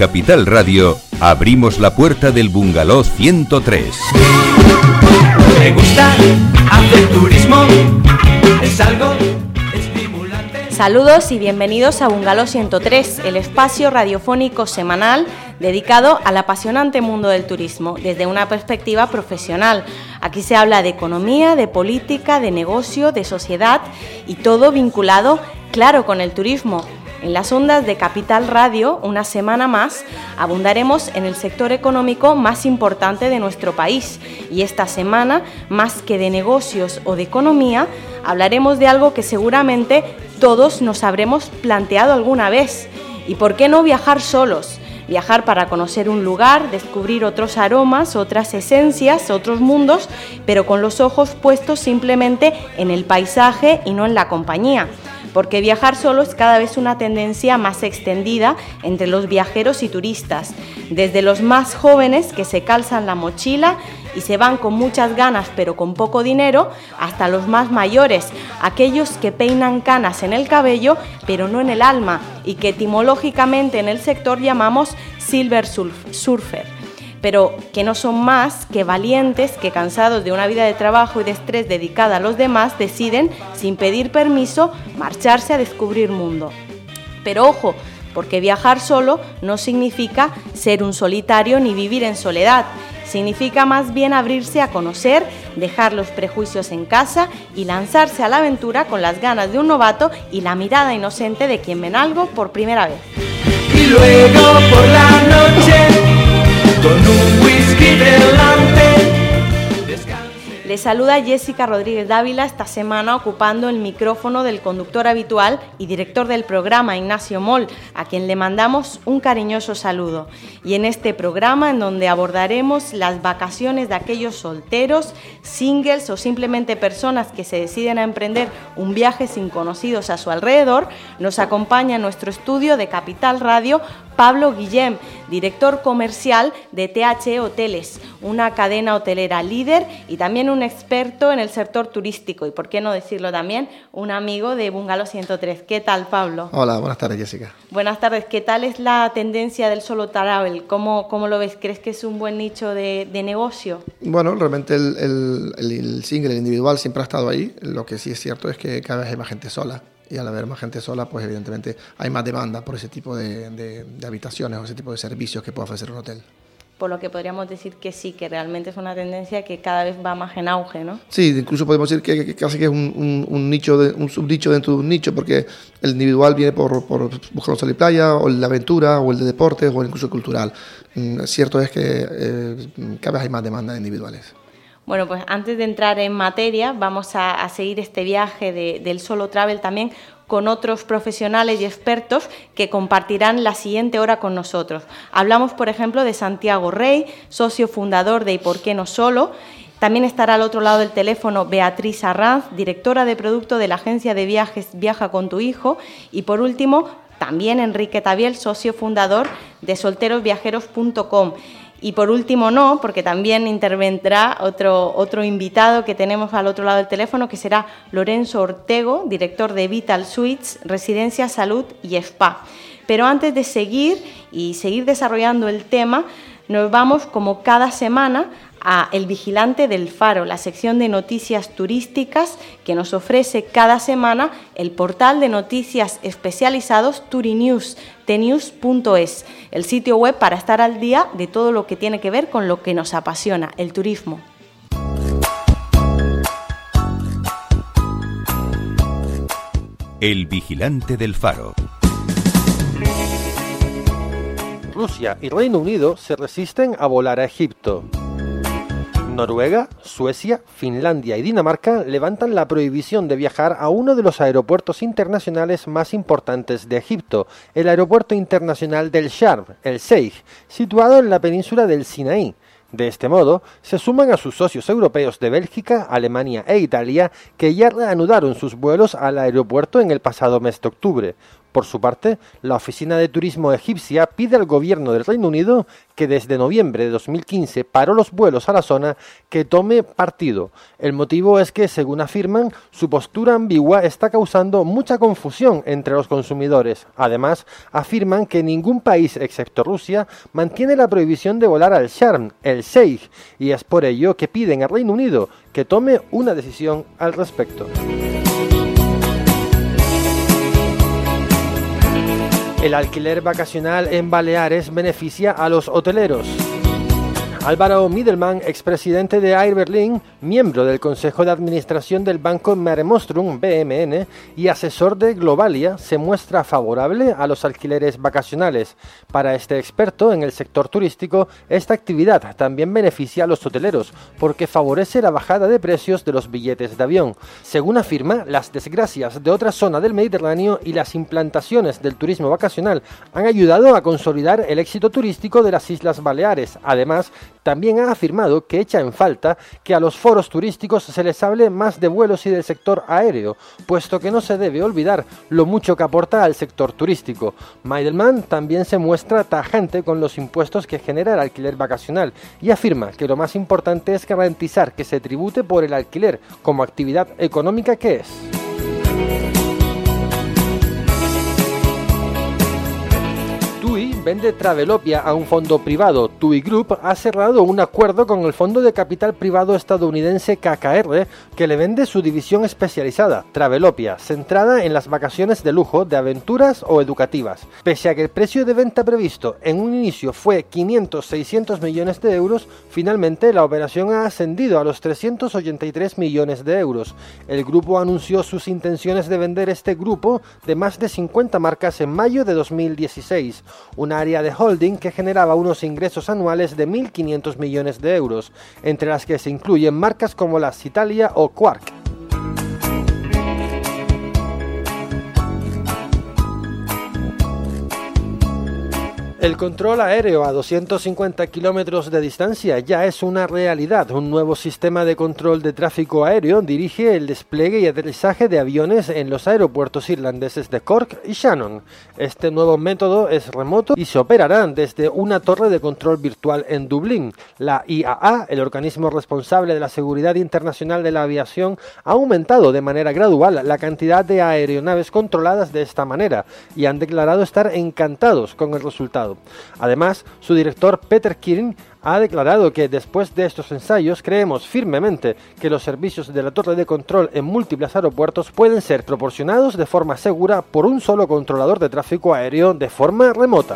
Capital Radio abrimos la puerta del Bungalow 103. Me gusta hacer turismo, es algo estimulante. Saludos y bienvenidos a Bungalow 103, el espacio radiofónico semanal dedicado al apasionante mundo del turismo desde una perspectiva profesional. Aquí se habla de economía, de política, de negocio, de sociedad y todo vinculado, claro, con el turismo. En las ondas de Capital Radio, una semana más, abundaremos en el sector económico más importante de nuestro país. Y esta semana, más que de negocios o de economía, hablaremos de algo que seguramente todos nos habremos planteado alguna vez. ¿Y por qué no viajar solos? Viajar para conocer un lugar, descubrir otros aromas, otras esencias, otros mundos, pero con los ojos puestos simplemente en el paisaje y no en la compañía. Porque viajar solo es cada vez una tendencia más extendida entre los viajeros y turistas, desde los más jóvenes que se calzan la mochila y se van con muchas ganas pero con poco dinero, hasta los más mayores, aquellos que peinan canas en el cabello pero no en el alma y que etimológicamente en el sector llamamos silver surfer. Pero que no son más que valientes que, cansados de una vida de trabajo y de estrés dedicada a los demás, deciden, sin pedir permiso, marcharse a descubrir mundo. Pero ojo, porque viajar solo no significa ser un solitario ni vivir en soledad. Significa más bien abrirse a conocer, dejar los prejuicios en casa y lanzarse a la aventura con las ganas de un novato y la mirada inocente de quien ven algo por primera vez. Y luego por la noche, con un whisky delante. Le saluda Jessica Rodríguez Dávila, esta semana ocupando el micrófono del conductor habitual y director del programa, Ignacio Moll, a quien le mandamos un cariñoso saludo. Y en este programa, en donde abordaremos las vacaciones de aquellos solteros, singles o simplemente personas que se deciden a emprender un viaje sin conocidos a su alrededor, nos acompaña en nuestro estudio de Capital Radio Pablo Guillem, director comercial de TH Hoteles, una cadena hotelera líder y también un experto en el sector turístico y, por qué no decirlo también, un amigo de Bungalow 103. ¿Qué tal, Pablo? Hola, buenas tardes, Jessica. Buenas tardes. ¿Qué tal es la tendencia del solo travel? ¿Cómo lo ves? ¿Crees que es un buen nicho de negocio? Bueno, realmente el single, el individual, siempre ha estado ahí. Lo que sí es cierto es que cada vez hay más gente sola. Y al haber más gente sola, pues evidentemente hay más demanda por ese tipo de habitaciones o ese tipo de servicios que puede ofrecer un hotel. Por lo que podríamos decir que sí, que realmente es una tendencia que cada vez va más en auge, ¿no? Sí, incluso podemos decir que casi que es un nicho, un subnicho dentro de un nicho, porque el individual viene por buscar un sol y playa, o el de aventura, o el de deportes, o incluso cultural. Cierto es que cada vez hay más demanda de individuales. Bueno, pues antes de entrar en materia, vamos a seguir este viaje del solo travel también con otros profesionales y expertos que compartirán la siguiente hora con nosotros. Hablamos, por ejemplo, de Santiago Rey, socio fundador de ¿Y por qué no solo? También estará al otro lado del teléfono Beatriz Arranz, directora de producto de la agencia de viajes Viaja con tu hijo. Y por último, también Enrique Tabiel, socio fundador de solterosviajeros.com. Y por último no, porque también intervendrá otro invitado que tenemos al otro lado del teléfono, que será Lorenzo Ortego, director de Vital Suites, Residencia, Salud y Spa. Pero antes de seguir desarrollando el tema, nos vamos como cada semana a El Vigilante del Faro, la sección de noticias turísticas que nos ofrece cada semana el portal de noticias especializados Turinews, tnews.es, el sitio web para estar al día de todo lo que tiene que ver con lo que nos apasiona, el turismo. El Vigilante del Faro. Rusia y Reino Unido se resisten a volar a Egipto. Noruega, Suecia, Finlandia y Dinamarca levantan la prohibición de viajar a uno de los aeropuertos internacionales más importantes de Egipto, el Aeropuerto Internacional del Sharm, el Sheikh, situado en la península del Sinaí. De este modo, se suman a sus socios europeos de Bélgica, Alemania e Italia, que ya reanudaron sus vuelos al aeropuerto en el pasado mes de octubre. Por su parte, la Oficina de Turismo egipcia pide al gobierno del Reino Unido que que desde noviembre de 2015 paró los vuelos a la zona, que tome partido. El motivo es que, según afirman, su postura ambigua está causando mucha confusión entre los consumidores. Además, afirman que ningún país, excepto Rusia, mantiene la prohibición de volar al Sharm el Sheikh, y es por ello que piden al Reino Unido que tome una decisión al respecto. El alquiler vacacional en Baleares beneficia a los hoteleros. Álvaro Midelman, expresidente de Air Berlin, miembro del Consejo de Administración del Banco Mare Nostrum, BMN, y asesor de Globalia, se muestra favorable a los alquileres vacacionales. Para este experto en el sector turístico, esta actividad también beneficia a los hoteleros, porque favorece la bajada de precios de los billetes de avión. Según afirma, las desgracias de otra zona del Mediterráneo y las implantaciones del turismo vacacional han ayudado a consolidar el éxito turístico de las Islas Baleares. Además, también ha afirmado que echa en falta que a los foros turísticos se les hable más de vuelos y del sector aéreo, puesto que no se debe olvidar lo mucho que aporta al sector turístico. Midelman también se muestra tajante con los impuestos que genera el alquiler vacacional y afirma que lo más importante es garantizar que se tribute por el alquiler como actividad económica que es. TUI vende Travelopia a un fondo privado. TUI Group ha cerrado un acuerdo con el fondo de capital privado estadounidense KKR, que le vende su división especializada, Travelopia, centrada en las vacaciones de lujo, de aventuras o educativas. Pese a que el precio de venta previsto en un inicio fue 500-600 millones de euros, finalmente la operación ha ascendido a los 383 millones de euros. El grupo anunció sus intenciones de vender este grupo de más de 50 marcas en mayo de 2016. Un área de holding que generaba unos ingresos anuales de 1.500 millones de euros, entre las que se incluyen marcas como la Citalia o Quark. El control aéreo a 250 kilómetros de distancia ya es una realidad. Un nuevo sistema de control de tráfico aéreo dirige el despliegue y aterrizaje de aviones en los aeropuertos irlandeses de Cork y Shannon. Este nuevo método es remoto y se operará desde una torre de control virtual en Dublín. La IAA, el organismo responsable de la seguridad internacional de la aviación, ha aumentado de manera gradual la cantidad de aeronaves controladas de esta manera y han declarado estar encantados con el resultado. Además, su director Peter Keating ha declarado que después de estos ensayos creemos firmemente que los servicios de la torre de control en múltiples aeropuertos pueden ser proporcionados de forma segura por un solo controlador de tráfico aéreo de forma remota.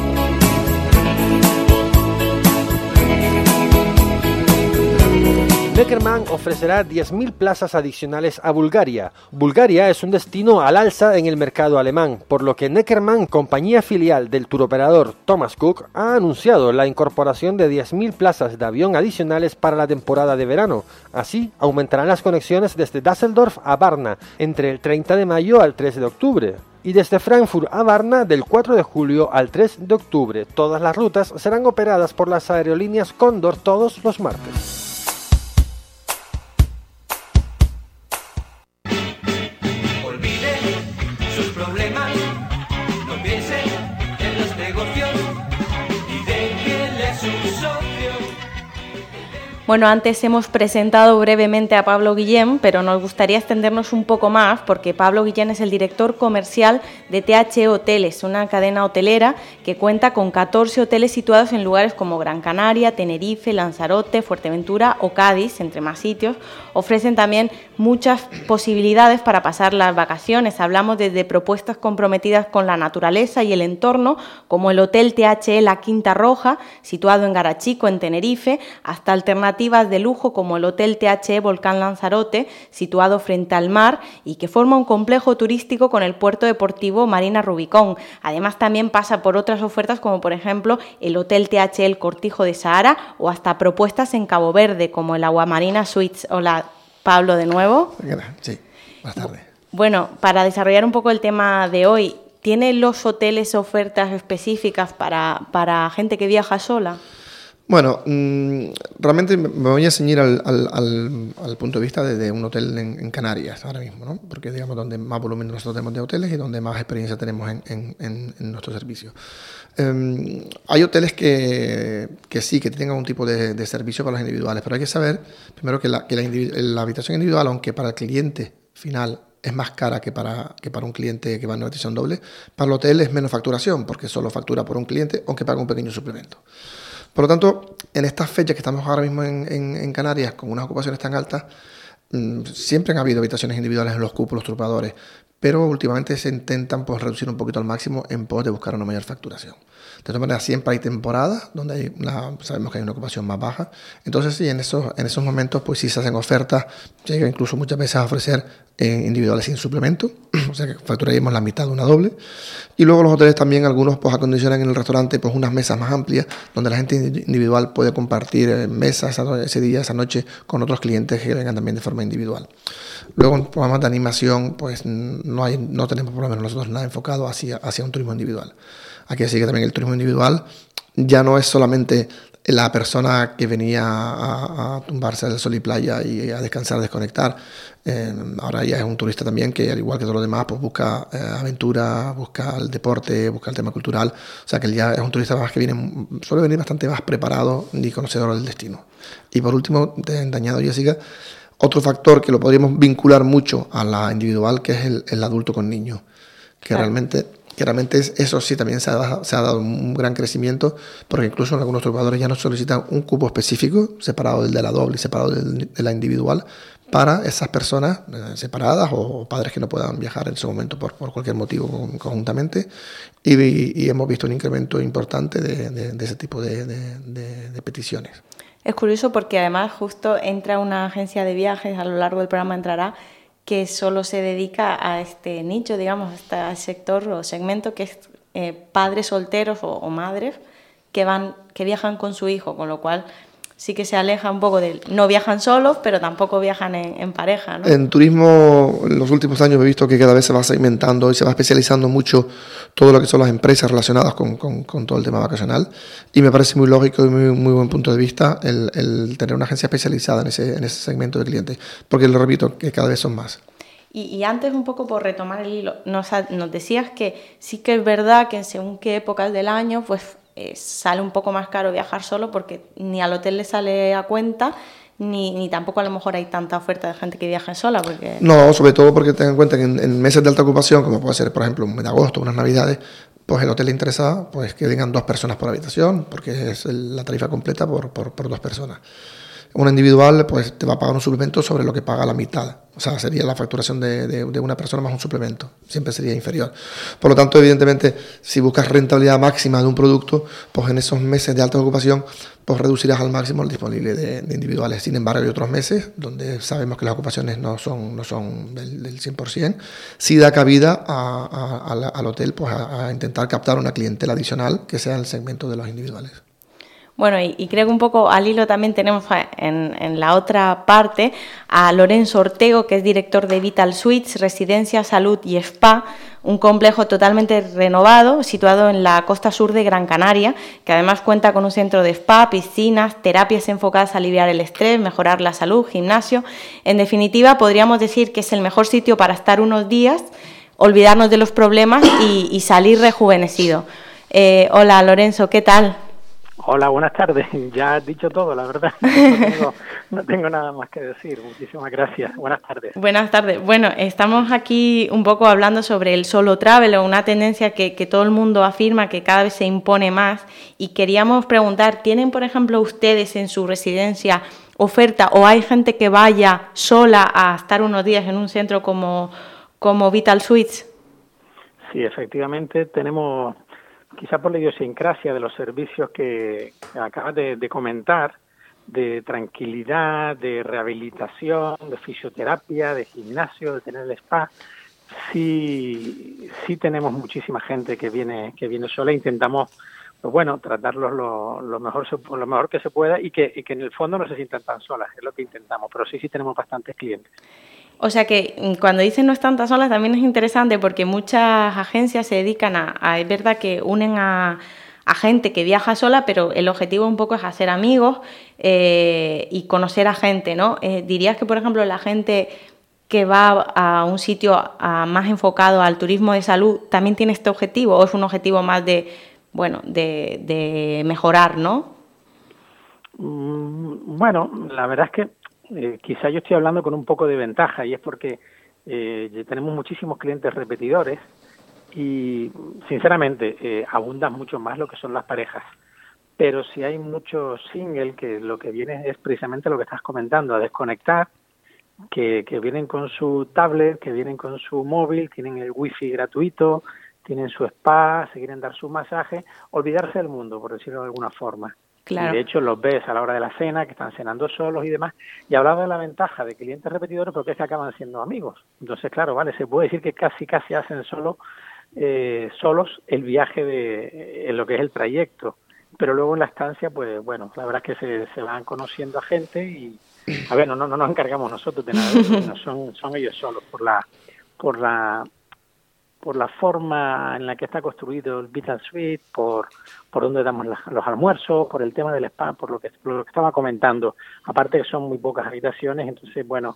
Neckermann ofrecerá 10.000 plazas adicionales a Bulgaria. Bulgaria es un destino al alza en el mercado alemán, por lo que Neckermann, compañía filial del turoperador Thomas Cook, ha anunciado la incorporación de 10.000 plazas de avión adicionales para la temporada de verano. Así, aumentarán las conexiones desde Düsseldorf a Varna entre el 30 de mayo al 3 de octubre. Y desde Frankfurt a Varna del 4 de julio al 3 de octubre. Todas las rutas serán operadas por las aerolíneas Cóndor todos los martes. Bueno, antes hemos presentado brevemente a Pablo Guillén, pero nos gustaría extendernos un poco más porque Pablo Guillén es el director comercial de THE Hoteles, una cadena hotelera que cuenta con 14 hoteles situados en lugares como Gran Canaria, Tenerife, Lanzarote, Fuerteventura o Cádiz, entre más sitios. Ofrecen también muchas posibilidades para pasar las vacaciones. Hablamos desde propuestas comprometidas con la naturaleza y el entorno, como el Hotel THE La Quinta Roja, situado en Garachico, en Tenerife, hasta alternativas de lujo como el Hotel THE Volcán Lanzarote, situado frente al mar y que forma un complejo turístico con el puerto deportivo Marina Rubicón. Además, también pasa por otras ofertas como, por ejemplo, el Hotel THE El Cortijo de Sahara o hasta propuestas en Cabo Verde como el Aguamarina Suites. Hola, Pablo, de nuevo. Sí, buenas tardes. Bueno, para desarrollar un poco el tema de hoy, ¿tienen los hoteles ofertas específicas para gente que viaja sola? Bueno, realmente me voy a ceñir al punto de vista de un hotel en Canarias ahora mismo, ¿no? Porque es, digamos, donde más volumen nosotros tenemos de hoteles y donde más experiencia tenemos en nuestro servicio. Hay hoteles que sí, que tengan un tipo de servicio para los individuales, pero hay que saber, primero, que la habitación individual, aunque para el cliente final es más cara que para un cliente que va en una habitación doble, para el hotel es menos facturación, porque solo factura por un cliente, aunque paga un pequeño suplemento. Por lo tanto, en estas fechas que estamos ahora mismo en Canarias, con unas ocupaciones tan altas, siempre han habido habitaciones individuales en los cupos, trupadores, pero últimamente se intentan pues reducir un poquito al máximo en pos de buscar una mayor facturación. De todas maneras, siempre hay temporadas donde sabemos que hay una ocupación más baja. Entonces, sí, en esos momentos, pues sí se hacen ofertas, llega incluso muchas veces a ofrecer individuales sin suplemento, o sea que facturaríamos la mitad de una doble. Y luego los hoteles también, algunos pues acondicionan en el restaurante pues unas mesas más amplias, donde la gente individual puede compartir mesas ese día, esa noche, con otros clientes que vengan también de forma individual. Luego en programas de animación, pues no tenemos por lo menos nosotros nada enfocado hacia un turismo individual. Hay que decir que también el turismo individual ya no es solamente la persona que venía a tumbarse al sol y playa y a descansar, a desconectar. Ahora ya es un turista también que, al igual que todos los demás, pues busca aventura, busca el deporte, busca el tema cultural. O sea que ya es un turista más que suele venir bastante más preparado y conocedor del destino. Y por último, te añado, Jessica, otro factor que lo podríamos vincular mucho a la individual, que es el adulto con niños, que realmente eso sí también se ha dado un gran crecimiento, porque incluso algunos turoperadores ya nos solicitan un cupo específico, separado del de la doble y separado de la individual, para esas personas separadas o padres que no puedan viajar en ese momento por cualquier motivo conjuntamente, y hemos visto un incremento importante de ese tipo de peticiones. Es curioso porque además justo entra una agencia de viajes, a lo largo del programa entrará, que solo se dedica a este nicho, digamos, a este sector o segmento, que es padres solteros o madres que viajan con su hijo, con lo cual sí que se aleja un poco no viajan solos, pero tampoco viajan en pareja, ¿no? En turismo, en los últimos años he visto que cada vez se va segmentando y se va especializando mucho todo lo que son las empresas relacionadas con todo el tema vacacional, y me parece muy lógico y muy buen punto de vista el tener una agencia especializada en ese segmento de clientes, porque lo repito, que cada vez son más. Y antes, un poco por retomar el hilo, nos decías que sí que es verdad que en según qué épocas del año pues sale un poco más caro viajar solo, porque ni al hotel le sale a cuenta, ni tampoco a lo mejor hay tanta oferta de gente que viaje sola. Porque... No, sobre todo porque ten en cuenta que en meses de alta ocupación, como puede ser por ejemplo un mes de agosto, unas navidades, pues el hotel le interesa pues que vengan 2 personas por habitación, porque es la tarifa completa por 2 personas. Una individual pues te va a pagar un suplemento sobre lo que paga la mitad. O sea, sería la facturación de una persona más un suplemento. Siempre sería inferior. Por lo tanto, evidentemente, si buscas rentabilidad máxima de un producto, pues en esos meses de alta ocupación, pues reducirás al máximo el disponible de individuales. Sin embargo, hay otros meses donde sabemos que las ocupaciones no son del 100%. Sí da cabida al hotel pues a intentar captar una clientela adicional que sea el segmento de los individuales. Bueno, y creo que un poco al hilo también tenemos en la otra parte a Lorenzo Ortego, que es director de Vital Suites, Residencia, Salud y Spa, un complejo totalmente renovado situado en la costa sur de Gran Canaria, que además cuenta con un centro de spa, piscinas, terapias enfocadas a aliviar el estrés, mejorar la salud, gimnasio. En definitiva, podríamos decir que es el mejor sitio para estar unos días, olvidarnos de los problemas y salir rejuvenecido. Hola Lorenzo, ¿qué tal? Hola, buenas tardes. Ya has dicho todo, la verdad. No tengo nada más que decir. Muchísimas gracias. Buenas tardes. Buenas tardes. Bueno, estamos aquí un poco hablando sobre el solo travel, una tendencia que todo el mundo afirma que cada vez se impone más, y queríamos preguntar, ¿tienen, por ejemplo, ustedes en su residencia oferta o hay gente que vaya sola a estar unos días en un centro como Vital Suites? Sí, efectivamente tenemos... Quizá por la idiosincrasia de los servicios que acabas de comentar, de tranquilidad, de rehabilitación, de fisioterapia, de gimnasio, de tener el spa, sí tenemos muchísima gente que viene sola. Intentamos, pues bueno, tratarlos lo mejor que se pueda y que en el fondo no se sientan tan solas, es lo que intentamos, pero sí tenemos bastantes clientes. O sea que cuando dicen no están tan solas también es interesante, porque muchas agencias se dedican es verdad que unen a a gente que viaja sola, pero el objetivo un poco es hacer amigos y conocer a gente, ¿no? ¿Dirías que, por ejemplo, la gente que va a un sitio más enfocado al turismo de salud también tiene este objetivo, o es un objetivo más de mejorar, ¿no? Bueno, la verdad es que quizá yo estoy hablando con un poco de ventaja, y es porque tenemos muchísimos clientes repetidores y, sinceramente, abundan mucho más lo que son las parejas. Pero si hay muchos single, que lo que viene es precisamente lo que estás comentando, a desconectar, que vienen con su tablet, que vienen con su móvil, tienen el wifi gratuito, tienen su spa, se quieren dar su masaje, olvidarse del mundo, por decirlo de alguna forma. Claro. Y de hecho los ves a la hora de la cena, que están cenando solos y demás. Y hablaba de la ventaja de clientes repetidores, porque es que acaban siendo amigos. Entonces, claro, vale, se puede decir que casi hacen solos el viaje en lo que es el trayecto. Pero luego en la estancia, pues bueno, la verdad es que se van conociendo a gente y, a ver, no nos encargamos nosotros de nada de eso, son ellos solos por la forma en la que está construido el Vital Suite, por donde damos los almuerzos, por el tema del spa, por lo que estaba comentando. Aparte que son muy pocas habitaciones, entonces, bueno,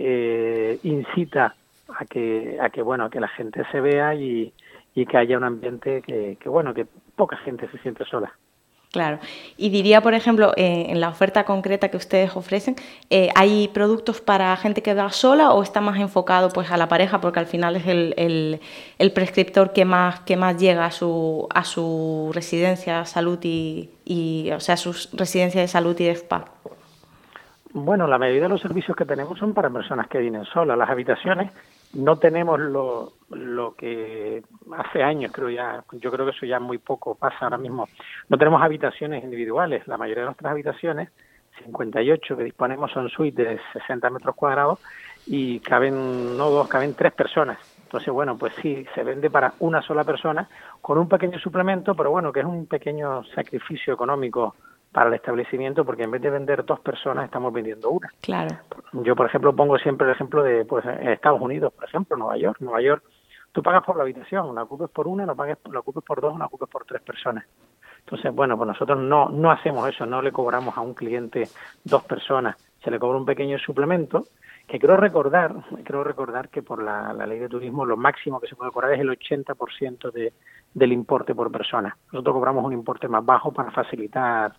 incita a que la gente se vea y que haya un ambiente que poca gente se siente sola. Claro. Y diría, por ejemplo, en la oferta concreta que ustedes ofrecen, ¿hay productos para gente que va sola o está más enfocado pues a la pareja? Porque al final es el prescriptor que más llega a su residencia de salud o sea, sus residencias de salud y de spa. Bueno, la mayoría de los servicios que tenemos son para personas que vienen solas. Las habitaciones no tenemos lo que hace años, yo creo que eso ya muy poco pasa ahora mismo. No tenemos habitaciones individuales. La mayoría de nuestras habitaciones, 58 que disponemos, son suites de 60 metros cuadrados y caben 3 personas. Entonces, bueno, pues sí, se vende para una sola persona con un pequeño suplemento, pero bueno, que es un pequeño sacrificio económico para el establecimiento, porque en vez de vender 2 personas estamos vendiendo una. Claro. Yo, por ejemplo, pongo siempre el ejemplo de Estados Unidos, por ejemplo, Nueva York, tú pagas por la habitación, la ocupes por una, la ocupes por 2, la ocupes por 3 personas. Entonces, bueno, pues nosotros no hacemos eso, no le cobramos a un cliente 2 personas, se le cobra un pequeño suplemento, que creo recordar que por la ley de turismo lo máximo que se puede cobrar es el 80% del importe por persona. Nosotros cobramos un importe más bajo para facilitar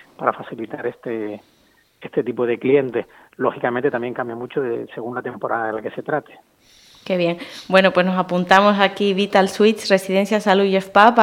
este tipo de clientes. Lógicamente también cambia mucho según la temporada de la que se trate. Qué bien. Bueno, pues nos apuntamos aquí Vital Suites, Residencia, Salud y Spa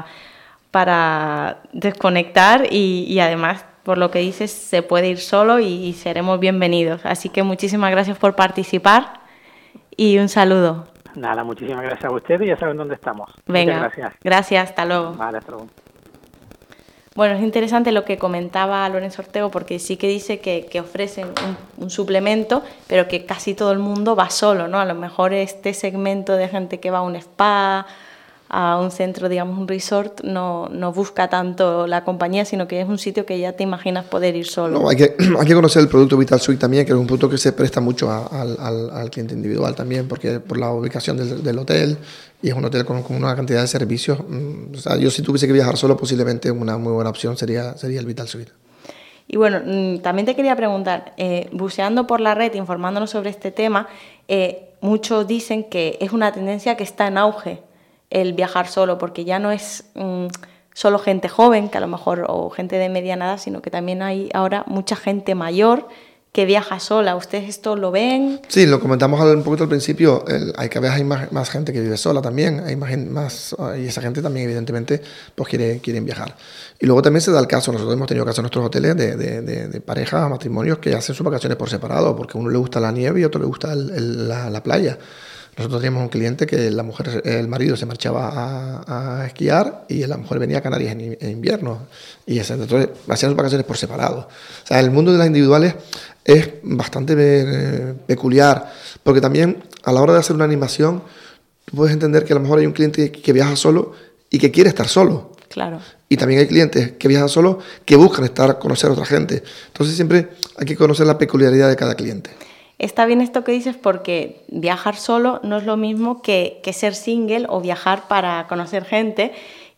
para desconectar y además, por lo que dices, se puede ir solo y seremos bienvenidos. Así que muchísimas gracias por participar y un saludo. Nada, muchísimas gracias a ustedes y ya saben dónde estamos. Venga, muchas gracias. Gracias, hasta luego. Vale, hasta luego. Bueno, es interesante lo que comentaba Lorenzo Ortego, porque sí que dice que ofrecen un suplemento, pero que casi todo el mundo va solo, ¿no? A lo mejor este segmento de gente que va a un spa, a un centro, digamos, un resort, no busca tanto la compañía, sino que es un sitio que ya te imaginas poder ir solo. No, hay que conocer el producto Vital Suite también, que es un producto que se presta mucho al cliente individual también, porque por la ubicación del hotel, y es un hotel con una cantidad de servicios. O sea, yo si tuviese que viajar solo, posiblemente una muy buena opción sería el Vital Suite. Y bueno, también te quería preguntar, buceando por la red, informándonos sobre este tema, muchos dicen que es una tendencia que está en auge el viajar solo, porque ya no es solo gente joven, que a lo mejor, o gente de mediana edad, sino que también hay ahora mucha gente mayor que viaja sola. ¿Ustedes esto lo ven? Sí, lo comentamos un poquito al principio. Hay más gente que vive sola también. Hay más y esa gente también, evidentemente, pues quieren viajar. Y luego también se da el caso. Nosotros hemos tenido casos en nuestros hoteles de parejas, matrimonios que hacen sus vacaciones por separado, porque a uno le gusta la nieve y a otro le gusta la playa. Nosotros teníamos un cliente que el marido se marchaba a esquiar y la mujer venía a Canarias en invierno. Y entonces hacían sus vacaciones por separado. O sea, el mundo de las individuales es bastante peculiar, porque también a la hora de hacer una animación, tú puedes entender que a lo mejor hay un cliente que viaja solo y que quiere estar solo. Claro. Y también hay clientes que viajan solos que buscan conocer a otra gente. Entonces siempre hay que conocer la peculiaridad de cada cliente. Está bien esto que dices, porque viajar solo no es lo mismo que ser single o viajar para conocer gente.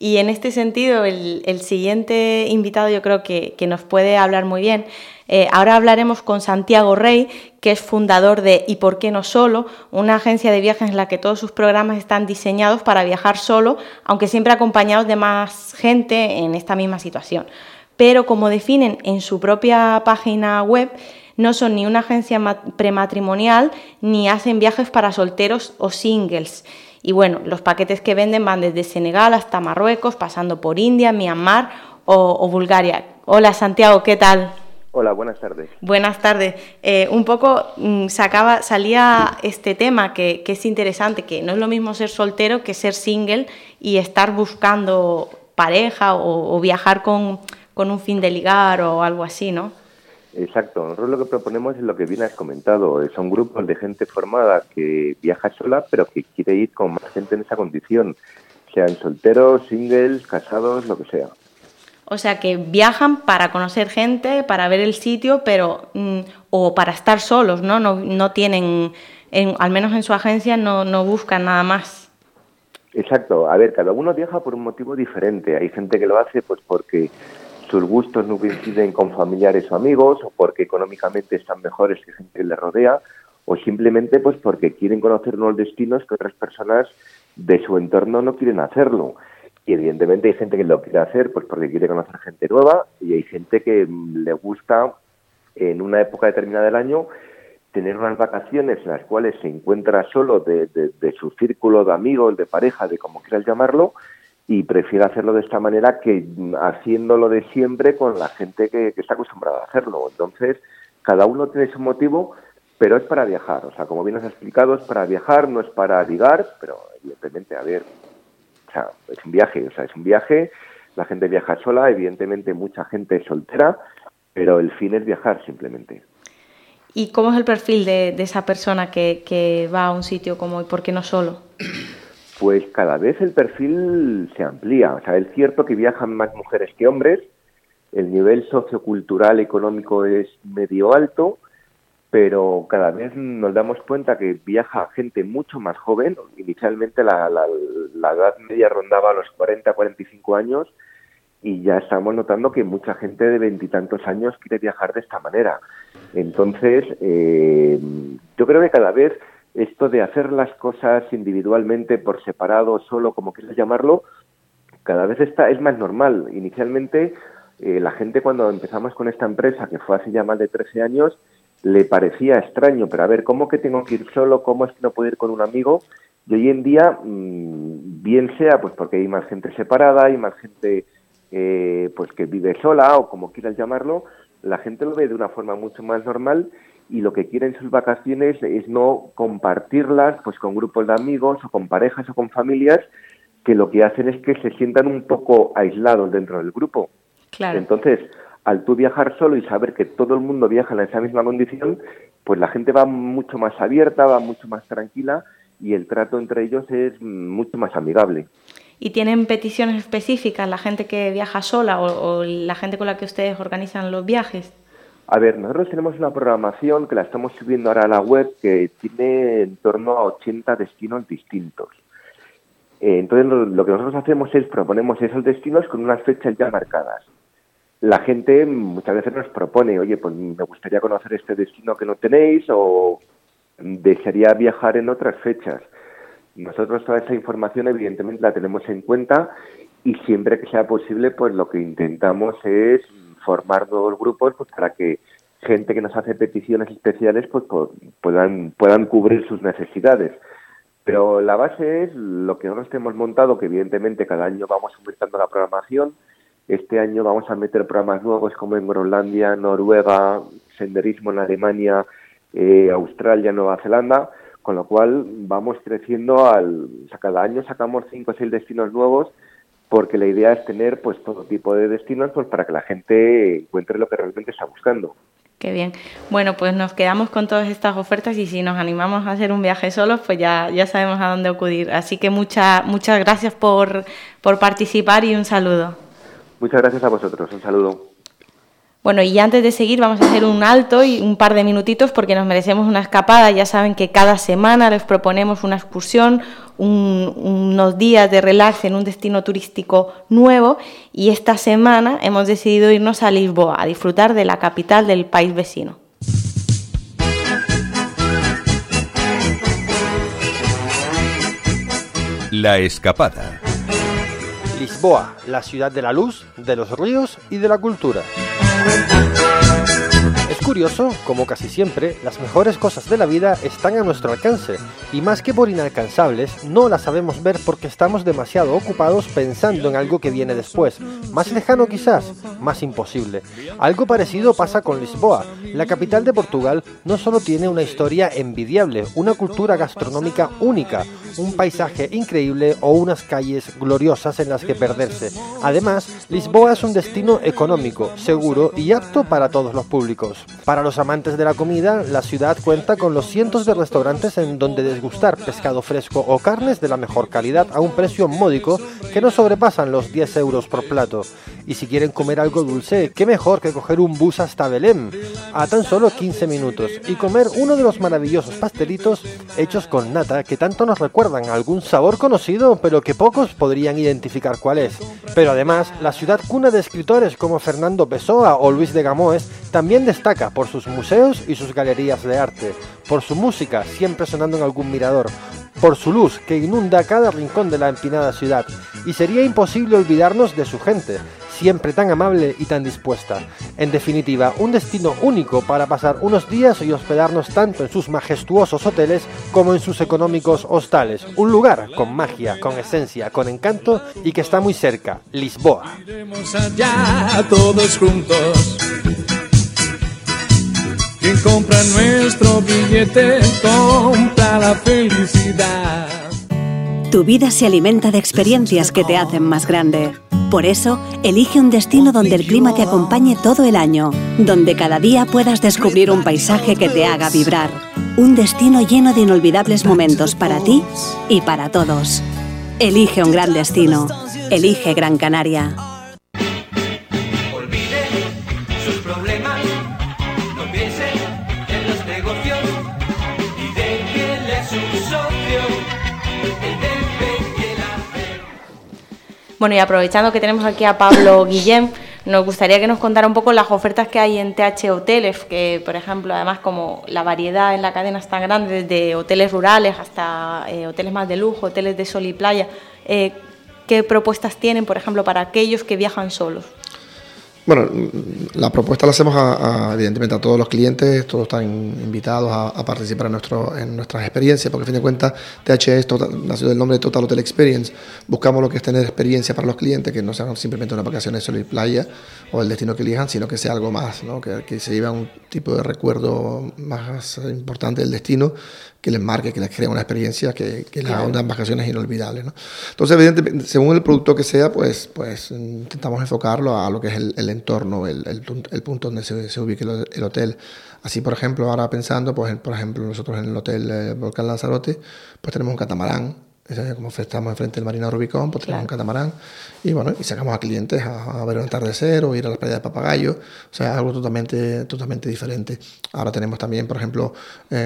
Y en este sentido, el siguiente invitado yo creo que nos puede hablar muy bien. Ahora hablaremos con Santiago Rey, que es fundador de ¿Y por qué no solo?, una agencia de viajes en la que todos sus programas están diseñados para viajar solo, aunque siempre acompañados de más gente en esta misma situación. Pero como definen en su propia página web, no son ni una agencia prematrimonial ni hacen viajes para solteros o singles. Y bueno, los paquetes que venden van desde Senegal hasta Marruecos, pasando por India, Myanmar o Bulgaria. Hola Santiago, ¿qué tal? Hola, buenas tardes. Buenas tardes. Un poco salía este tema que es interesante, que no es lo mismo ser soltero que ser single y estar buscando pareja o viajar con un fin de ligar o algo así, ¿no? Exacto. Nosotros lo que proponemos es lo que bien has comentado. Son grupos de gente formada que viaja sola, pero que quiere ir con más gente en esa condición, sean solteros, singles, casados, lo que sea. O sea, que viajan para conocer gente, para ver el sitio, pero o para estar solos, ¿no? No tienen, al menos en su agencia, no buscan nada más. Exacto. A ver, cada uno viaja por un motivo diferente. Hay gente que lo hace pues porque sus gustos no coinciden con familiares o amigos, o porque económicamente están mejores que gente que les rodea, o simplemente pues porque quieren conocer unos destinos que otras personas de su entorno no quieren hacerlo. Y evidentemente hay gente que lo quiere hacer pues porque quiere conocer gente nueva, y hay gente que le gusta en una época determinada del año tener unas vacaciones en las cuales se encuentra solo de su círculo de amigos, de pareja, de como quieras llamarlo, y prefiere hacerlo de esta manera que haciéndolo de siempre con la gente que está acostumbrada a hacerlo. Entonces, cada uno tiene su motivo, pero es para viajar. O sea, como bien has explicado, es para viajar, no es para ligar, pero evidentemente, a ver, o sea, es un viaje, la gente viaja sola, evidentemente mucha gente es soltera, pero el fin es viajar simplemente. ¿Y cómo es el perfil de esa persona que va a un sitio como ¿Y por qué no solo? Pues cada vez el perfil se amplía. O sea, es cierto que viajan más mujeres que hombres, el nivel sociocultural económico es medio alto, pero cada vez nos damos cuenta que viaja gente mucho más joven. Inicialmente la edad media rondaba los 40-45 años, y ya estamos notando que mucha gente de 20 y tantos años quiere viajar de esta manera. Entonces, yo creo que cada vez esto de hacer las cosas individualmente, por separado, solo, como quieras llamarlo, cada vez es más normal. Inicialmente, la gente cuando empezamos con esta empresa, que fue hace ya más de 13 años, le parecía extraño, pero a ver, ¿cómo que tengo que ir solo? ¿Cómo es que no puedo ir con un amigo? Y hoy en día, bien sea pues porque hay más gente separada, hay más gente pues que vive sola, o como quieras llamarlo, la gente lo ve de una forma mucho más normal, y lo que quieren sus vacaciones es no compartirlas pues con grupos de amigos o con parejas o con familias, que lo que hacen es que se sientan un poco aislados dentro del grupo. Claro. Entonces, al tú viajar solo y saber que todo el mundo viaja en esa misma condición, pues la gente va mucho más abierta, va mucho más tranquila, y el trato entre ellos es mucho más amigable. ¿Y tienen peticiones específicas la gente que viaja sola o la gente con la que ustedes organizan los viajes? A ver, nosotros tenemos una programación que la estamos subiendo ahora a la web, que tiene en torno a 80 destinos distintos. Entonces, lo que nosotros hacemos es proponemos esos destinos con unas fechas ya marcadas. La gente muchas veces nos propone, oye, pues me gustaría conocer este destino que no tenéis, o desearía viajar en otras fechas. Nosotros toda esa información evidentemente la tenemos en cuenta, y siempre que sea posible pues lo que intentamos es formar nuevos grupos pues para que gente que nos hace peticiones especiales pues puedan cubrir sus necesidades. Pero la base es lo que nosotros hemos montado, que evidentemente cada año vamos aumentando la programación. Este año vamos a meter programas nuevos como en Groenlandia, Noruega, senderismo en Alemania, Australia, Nueva Zelanda, con lo cual vamos creciendo o sea, cada año sacamos 5 o 6 destinos nuevos, porque la idea es tener pues todo tipo de destinos pues para que la gente encuentre lo que realmente está buscando. Qué bien. Bueno, pues nos quedamos con todas estas ofertas, y si nos animamos a hacer un viaje solos, pues ya sabemos a dónde acudir. Así que muchas gracias por participar, y un saludo. Muchas gracias a vosotros. Un saludo. Bueno, y antes de seguir vamos a hacer un alto y un par de minutitos porque nos merecemos una escapada. Ya saben que cada semana les proponemos una excursión, unos días de relax en un destino turístico nuevo, y esta semana hemos decidido irnos a Lisboa a disfrutar de la capital del país vecino. La escapada. Lisboa, la ciudad de la luz, de los ríos y de la cultura. Es curioso, como casi siempre, las mejores cosas de la vida están a nuestro alcance, y más que por inalcanzables, no las sabemos ver porque estamos demasiado ocupados pensando en algo que viene después, más lejano quizás, más imposible. Algo parecido pasa con Lisboa. La capital de Portugal no solo tiene una historia envidiable, una cultura gastronómica única, un paisaje increíble o unas calles gloriosas en las que perderse. Además, Lisboa es un destino económico, seguro y apto para todos los públicos. Para los amantes de la comida, la ciudad cuenta con los cientos de restaurantes en donde degustar pescado fresco o carnes de la mejor calidad a un precio módico que no sobrepasan los 10 euros por plato. Y si quieren comer algo dulce, qué mejor que coger un bus hasta Belém, a tan solo 15 minutos, y comer uno de los maravillosos pastelitos hechos con nata que tanto nos recuerdan a algún sabor conocido, pero que pocos podrían identificar cuál es. Pero además, la ciudad cuna de escritores como Fernando Pessoa o Luis de Camões también destaca por sus museos y sus galerías de arte, por su música siempre sonando en algún mirador, por su luz que inunda cada rincón de la empinada ciudad, y sería imposible olvidarnos de su gente, siempre tan amable y tan dispuesta. En definitiva, un destino único para pasar unos días y hospedarnos tanto en sus majestuosos hoteles como en sus económicos hostales. Un lugar con magia, con esencia, con encanto y que está muy cerca, Lisboa. Iremos allá todos juntos. Quien compra nuestro billete compra la felicidad. Tu vida se alimenta de experiencias que te hacen más grande. Por eso, elige un destino donde el clima te acompañe todo el año, donde cada día puedas descubrir un paisaje que te haga vibrar. Un destino lleno de inolvidables momentos para ti y para todos. Elige un gran destino. Elige Gran Canaria. Olvide sus problemas, no piense en los negocios y déjele a su socio el debe y el hacer. Bueno, y aprovechando que tenemos aquí a Pablo Guillem, nos gustaría que nos contara un poco las ofertas que hay en TH Hoteles, que por ejemplo, además como la variedad en la cadena es tan grande, desde hoteles rurales hasta hoteles más de lujo, hoteles de sol y playa, ¿qué propuestas tienen, por ejemplo, para aquellos que viajan solos? Bueno, la propuesta la hacemos evidentemente a todos los clientes, todos están invitados a participar en nuestras experiencias, porque a fin de cuentas TH nació del nombre de Total Hotel Experience. Buscamos lo que es tener experiencia para los clientes, que no sean simplemente unas vacaciones de sol y playa o el destino que elijan, sino que sea algo más, ¿no? que se lleve un tipo de recuerdo más importante del destino, que les marque, que les cree una experiencia que les haga unas vacaciones inolvidables, ¿no? Entonces, evidentemente, según el producto que sea, pues intentamos enfocarlo a lo que es el entorno, el punto donde se ubique el hotel. Así, por ejemplo, ahora pensando, pues por ejemplo, nosotros en el Hotel Volcán Lanzarote, pues tenemos un catamarán. Como estamos enfrente del Marina Rubicón, pues tenemos un catamarán y bueno, y sacamos a clientes a ver un atardecer o ir a la playa de Papagayo, o sea, algo totalmente diferente. Ahora tenemos también, por ejemplo,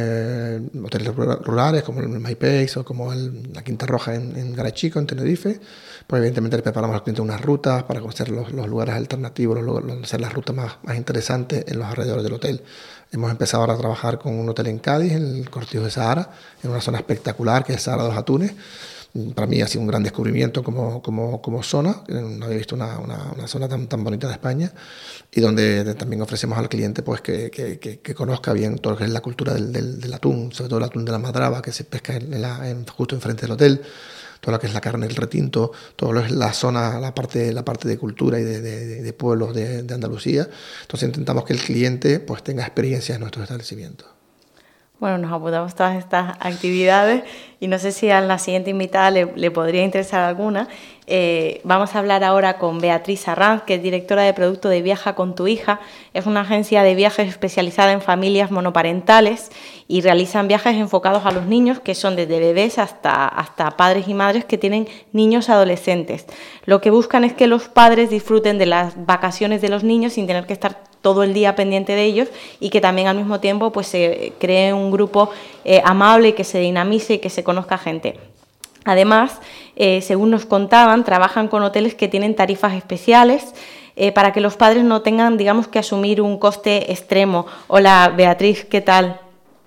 hoteles rurales como el MyPace o como la Quinta Roja en Garachico, en Tenerife. Pues evidentemente les preparamos a los clientes unas rutas para conocer los lugares alternativos, hacer las rutas más interesantes en los alrededores del hotel. Hemos empezado ahora a trabajar con un hotel en Cádiz, en el Cortijo de Sahara, en una zona espectacular que es Sahara de los Atunes. Para mí ha sido un gran descubrimiento como zona, no había visto una zona tan bonita de España, y donde también ofrecemos al cliente pues que conozca bien todo lo que es la cultura del atún, sobre todo el atún de la Madraba, que se pesca justo enfrente del hotel, todo lo que es la carne del retinto, todo lo que es la zona, la parte de cultura y de pueblos de Andalucía. Entonces intentamos que el cliente pues tenga experiencias en nuestros establecimientos. Bueno, nos apuntamos todas estas actividades y no sé si a la siguiente invitada le podría interesar alguna. Vamos a hablar ahora con Beatriz Arranz, que es directora de producto de Viaja con tu hija. Es una agencia de viajes especializada en familias monoparentales y realizan viajes enfocados a los niños, que son desde bebés hasta padres y madres que tienen niños adolescentes. Lo que buscan es que los padres disfruten de las vacaciones de los niños sin tener que estar todo el día pendiente de ellos y que también al mismo tiempo pues se cree un grupo amable, que se dinamice y que se conozca gente. Además, según nos contaban, trabajan con hoteles que tienen tarifas especiales para que los padres no tengan, digamos, que asumir un coste extremo. Hola, Beatriz, ¿qué tal?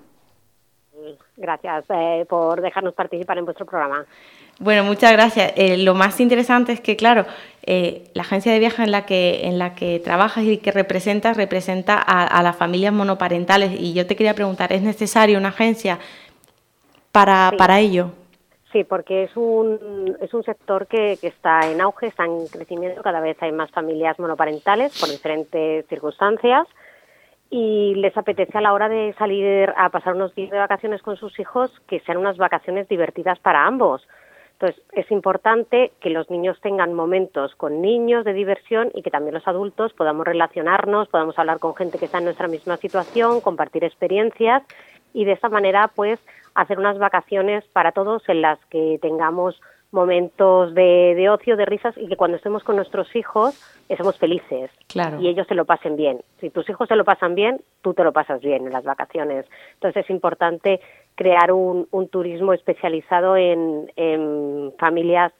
Gracias por dejarnos participar en vuestro programa. Bueno, muchas gracias. Lo más interesante es que, claro, la agencia de viajes en la que trabajas y que representa a las familias monoparentales. Y yo te quería preguntar, ¿es necesaria una agencia para ello? Sí, porque es un sector que está en auge, está en crecimiento, cada vez hay más familias monoparentales por diferentes circunstancias y les apetece a la hora de salir a pasar unos días de vacaciones con sus hijos que sean unas vacaciones divertidas para ambos. Entonces, es importante que los niños tengan momentos con niños de diversión y que también los adultos podamos relacionarnos, podamos hablar con gente que está en nuestra misma situación, compartir experiencias y de esta manera, pues, hacer unas vacaciones para todos en las que tengamos momentos de ocio, de risas y que cuando estemos con nuestros hijos estemos felices. Claro. Y ellos se lo pasen bien. Si tus hijos se lo pasan bien, tú te lo pasas bien en las vacaciones. Entonces es importante crear un turismo especializado en familias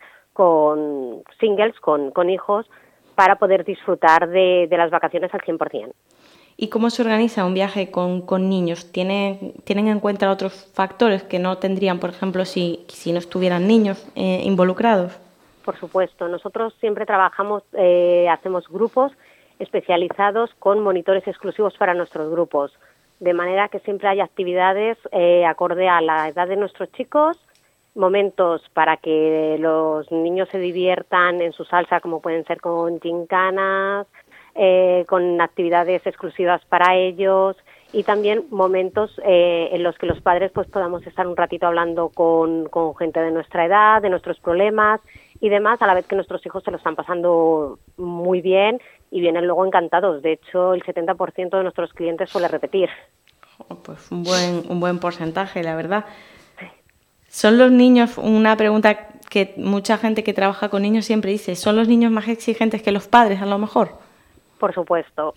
con singles, con hijos, para poder disfrutar de las vacaciones al 100%. ¿Y cómo se organiza un viaje con niños? ¿Tienen en cuenta otros factores que no tendrían, por ejemplo, si no estuvieran niños involucrados? Por supuesto. Nosotros siempre trabajamos, hacemos grupos especializados con monitores exclusivos para nuestros grupos, de manera que siempre hay actividades acorde a la edad de nuestros chicos, momentos para que los niños se diviertan en su salsa, como pueden ser con gincanas, con actividades exclusivas para ellos y también momentos en los que los padres pues podamos estar un ratito hablando con gente de nuestra edad, de nuestros problemas y demás, a la vez que nuestros hijos se lo están pasando muy bien y vienen luego encantados. De hecho, el 70% de nuestros clientes suele repetir. Pues un buen porcentaje, la verdad. ¿Son los niños, una pregunta que mucha gente que trabaja con niños siempre dice, ¿son los niños más exigentes que los padres a lo mejor? Por supuesto,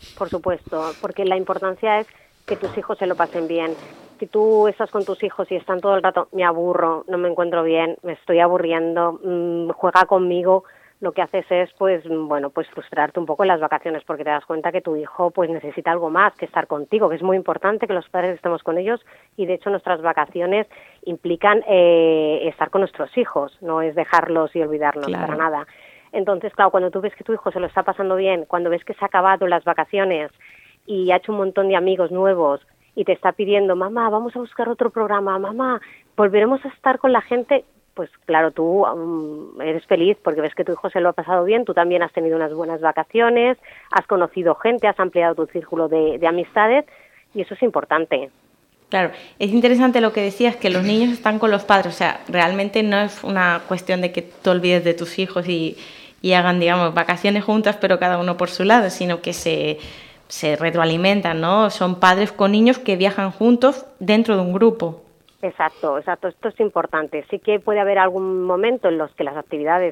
porque la importancia es que tus hijos se lo pasen bien. Si tú estás con tus hijos y están todo el rato, me aburro, no me encuentro bien, me estoy aburriendo, juega conmigo, lo que haces es, pues frustrarte un poco en las vacaciones porque te das cuenta que tu hijo pues necesita algo más que estar contigo, que es muy importante que los padres estemos con ellos y de hecho nuestras vacaciones implican estar con nuestros hijos, no es dejarlos y olvidarnos para nada. Entonces, claro, cuando tú ves que tu hijo se lo está pasando bien, cuando ves que se ha acabado las vacaciones y ha hecho un montón de amigos nuevos y te está pidiendo, mamá, vamos a buscar otro programa, mamá, volveremos a estar con la gente, pues claro, tú eres feliz porque ves que tu hijo se lo ha pasado bien, tú también has tenido unas buenas vacaciones, has conocido gente, has ampliado tu círculo de amistades y eso es importante. Claro, es interesante lo que decías, que los niños están con los padres, o sea, realmente no es una cuestión de que te olvides de tus hijos y hagan, digamos, vacaciones juntas, pero cada uno por su lado, sino que se retroalimentan, ¿no? Son padres con niños que viajan juntos dentro de un grupo. Exacto, esto es importante. Sí que puede haber algún momento en los que las actividades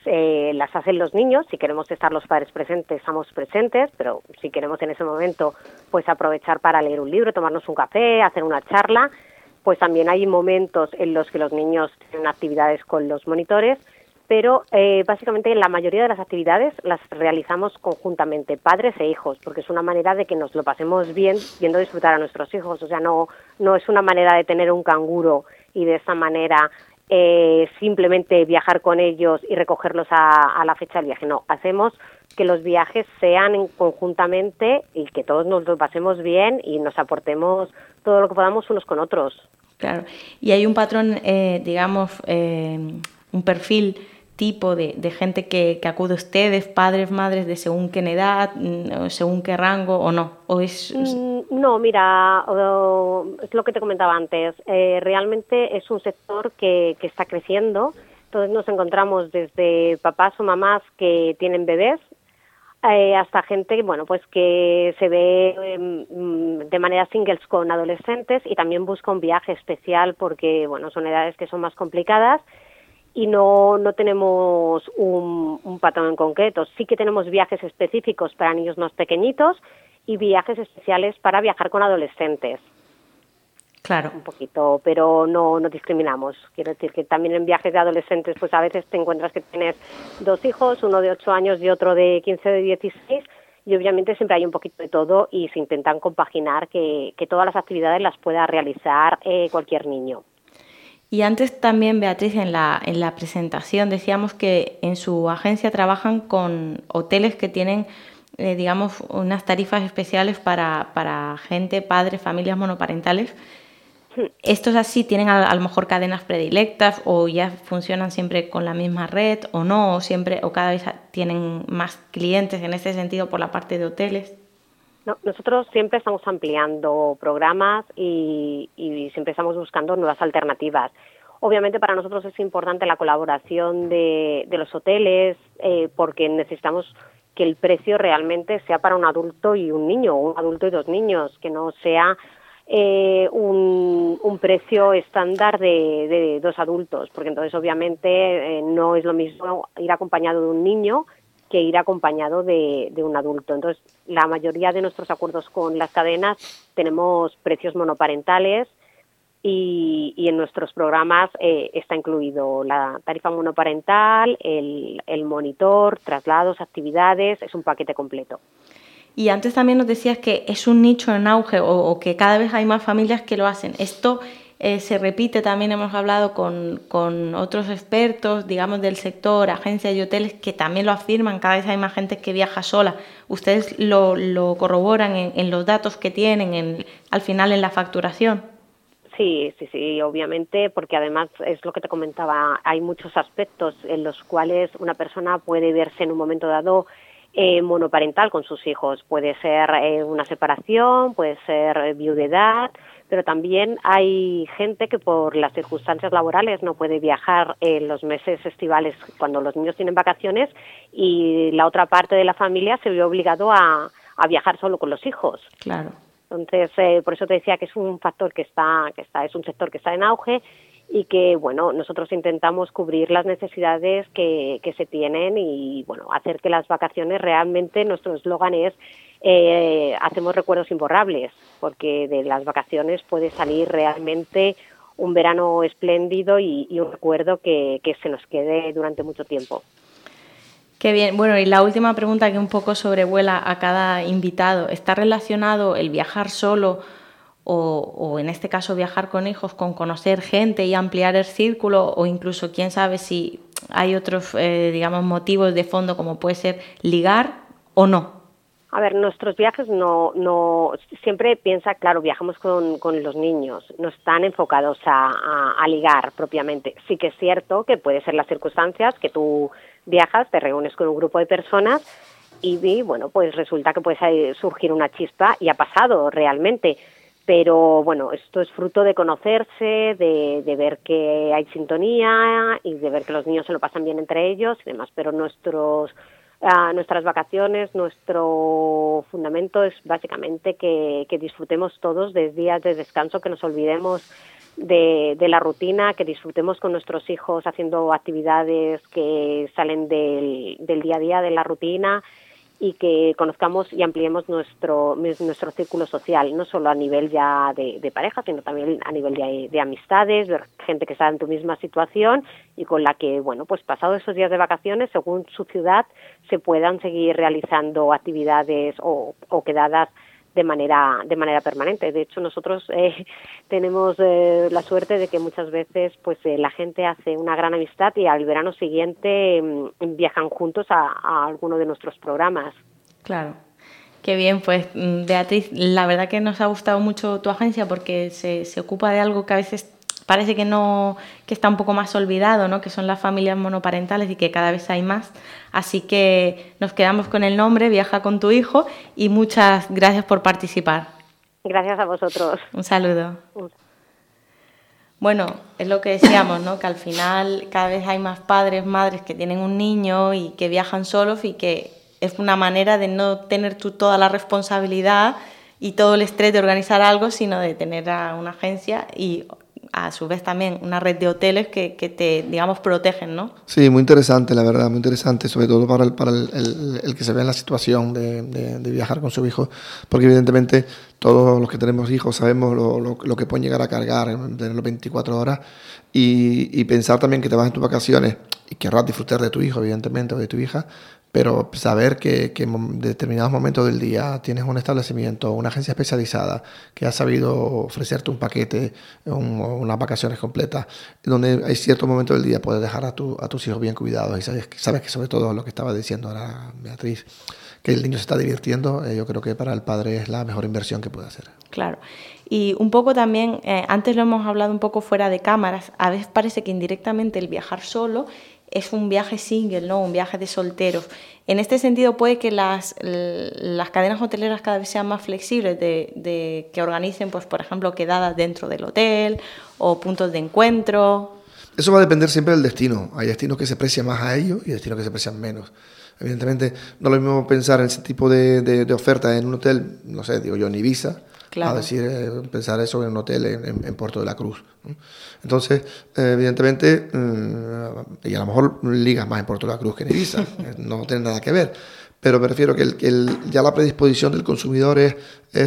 las hacen los niños, si queremos estar los padres presentes, estamos presentes, pero si queremos en ese momento pues aprovechar para leer un libro, tomarnos un café, hacer una charla, pues también hay momentos en los que los niños tienen actividades con los monitores, pero básicamente la mayoría de las actividades las realizamos conjuntamente, padres e hijos, porque es una manera de que nos lo pasemos bien viendo disfrutar a nuestros hijos, o sea, no es una manera de tener un canguro y de esa manera simplemente viajar con ellos y recogerlos a la fecha del viaje, no, hacemos que los viajes sean conjuntamente y que todos nos lo pasemos bien y nos aportemos todo lo que podamos unos con otros. Claro, y hay un patrón, un perfil tipo de gente que acude a ustedes, padres, madres, de según qué edad, según qué rango o no? ¿O es... No, mira, es lo que te comentaba antes, realmente es un sector que está creciendo, entonces nos encontramos desde papás o mamás que tienen bebés, hasta gente pues que se ve de manera singles con adolescentes y también busca un viaje especial porque son edades que son más complicadas y no tenemos un patrón en concreto. Sí que tenemos viajes específicos para niños más pequeñitos y viajes especiales para viajar con adolescentes. Claro. Un poquito, pero no discriminamos. Quiero decir que también en viajes de adolescentes, pues a veces te encuentras que tienes 2 hijos, uno de 8 años y otro de 15 o de 16, y obviamente siempre hay un poquito de todo y se intentan compaginar que todas las actividades las pueda realizar cualquier niño. Y antes también, Beatriz, en la presentación decíamos que en su agencia trabajan con hoteles que tienen, digamos, unas tarifas especiales para gente, padres, familias monoparentales. ¿Estos así tienen a lo mejor cadenas predilectas o ya funcionan siempre con la misma red o no? ¿O siempre o cada vez tienen más clientes en ese sentido por la parte de hoteles? No, nosotros siempre estamos ampliando programas y siempre estamos buscando nuevas alternativas. Obviamente para nosotros es importante la colaboración de los hoteles porque necesitamos que el precio realmente sea para un adulto y un niño, o un adulto y 2 niños, que no sea un precio estándar de 2 adultos, porque entonces obviamente no es lo mismo ir acompañado de un niño que ir acompañado de un adulto. Entonces, la mayoría de nuestros acuerdos con las cadenas tenemos precios monoparentales y en nuestros programas está incluido la tarifa monoparental, el monitor, traslados, actividades, es un paquete completo. Y antes también nos decías que es un nicho en auge o que cada vez hay más familias que lo hacen. Esto se repite, también hemos hablado con otros expertos, digamos, del sector, agencias y hoteles, que también lo afirman, cada vez hay más gente que viaja sola. ¿Ustedes lo corroboran en los datos que tienen, al final en la facturación? Sí, obviamente, porque además es lo que te comentaba, hay muchos aspectos en los cuales una persona puede verse en un momento dado monoparental con sus hijos. Puede ser una separación, puede ser viudedad, pero también hay gente que por las circunstancias laborales no puede viajar en los meses estivales cuando los niños tienen vacaciones y la otra parte de la familia se ve obligado a viajar solo con los hijos. Claro. Entonces, por eso te decía que es un factor que es un sector que está en auge y que, bueno, nosotros intentamos cubrir las necesidades que se tienen y, bueno, hacer que las vacaciones realmente, nuestro eslogan es hacemos recuerdos imborrables, porque de las vacaciones puede salir realmente un verano espléndido y un recuerdo que se nos quede durante mucho tiempo. Qué bien. Bueno, y la última pregunta que un poco sobrevuela a cada invitado, ¿está relacionado el viajar solo o en este caso viajar con hijos con conocer gente y ampliar el círculo o incluso quién sabe si hay otros, digamos, motivos de fondo como puede ser ligar o no? A ver, nuestros viajes no siempre piensa, claro, viajamos con los niños, no están enfocados a ligar propiamente. Sí que es cierto que puede ser las circunstancias que tú viajas, te reúnes con un grupo de personas y bueno, pues resulta que puede surgir una chispa y ha pasado realmente. Pero bueno, esto es fruto de conocerse, de ver que hay sintonía y de ver que los niños se lo pasan bien entre ellos y demás. Pero nuestras vacaciones, nuestro fundamento es básicamente que disfrutemos todos de días de descanso, que nos olvidemos de la rutina, que disfrutemos con nuestros hijos haciendo actividades que salen del día a día, de la rutina, y que conozcamos y ampliemos nuestro círculo social, no solo a nivel ya de pareja, sino también a nivel de amistades, de gente que está en tu misma situación y con la que, bueno, pues pasados esos días de vacaciones, según su ciudad, se puedan seguir realizando actividades o quedadas de manera permanente. De hecho, nosotros tenemos la suerte de que muchas veces pues la gente hace una gran amistad y al verano siguiente viajan juntos a alguno de nuestros programas. Claro. Qué bien, pues Beatriz, la verdad que nos ha gustado mucho tu agencia porque se ocupa de algo que a veces parece que está un poco más olvidado, ¿no? Que son las familias monoparentales y que cada vez hay más. Así que nos quedamos con el nombre, Viaja con tu hijo, y muchas gracias por participar. Gracias a vosotros. Un saludo. Bueno, es lo que decíamos, ¿no? Que al final cada vez hay más padres, madres que tienen un niño y que viajan solos y que es una manera de no tener tú toda la responsabilidad y todo el estrés de organizar algo, sino de tener a una agencia y a su vez también una red de hoteles que te, digamos, protegen, ¿no? Sí, muy interesante, la verdad, muy interesante, sobre todo para el que se ve en la situación de viajar con su hijo, porque evidentemente todos los que tenemos hijos sabemos lo que pueden llegar a cargar en tenerlos 24 horas y pensar también que te vas en tus vacaciones y querrás disfrutar de tu hijo, evidentemente, o de tu hija, pero saber que en determinados momentos del día tienes un establecimiento, una agencia especializada que ha sabido ofrecerte un paquete, unas vacaciones completas, donde hay ciertos momentos del día puedes dejar a tus hijos bien cuidados y sabes que sobre todo lo que estaba diciendo ahora Beatriz, que el niño se está divirtiendo, yo creo que para el padre es la mejor inversión que puede hacer. Claro. Y un poco también, antes lo hemos hablado un poco fuera de cámaras, a veces parece que indirectamente el viajar solo es un viaje single, ¿no? Un viaje de solteros. En este sentido puede que las cadenas hoteleras cada vez sean más flexibles de que organicen, pues, por ejemplo, quedadas dentro del hotel o puntos de encuentro. Eso va a depender siempre del destino. Hay destinos que se precian más a ellos y destinos que se precian menos. Evidentemente, no es lo mismo pensar en ese tipo de oferta en un hotel, no sé, digo yo, en Ibiza, claro, a decir, pensar eso en un hotel en Puerto de la Cruz, ¿no? Entonces, evidentemente, y a lo mejor ligas más en Puerto de la Cruz que en Ibiza, no tiene nada que ver, pero me refiero que ya la predisposición del consumidor es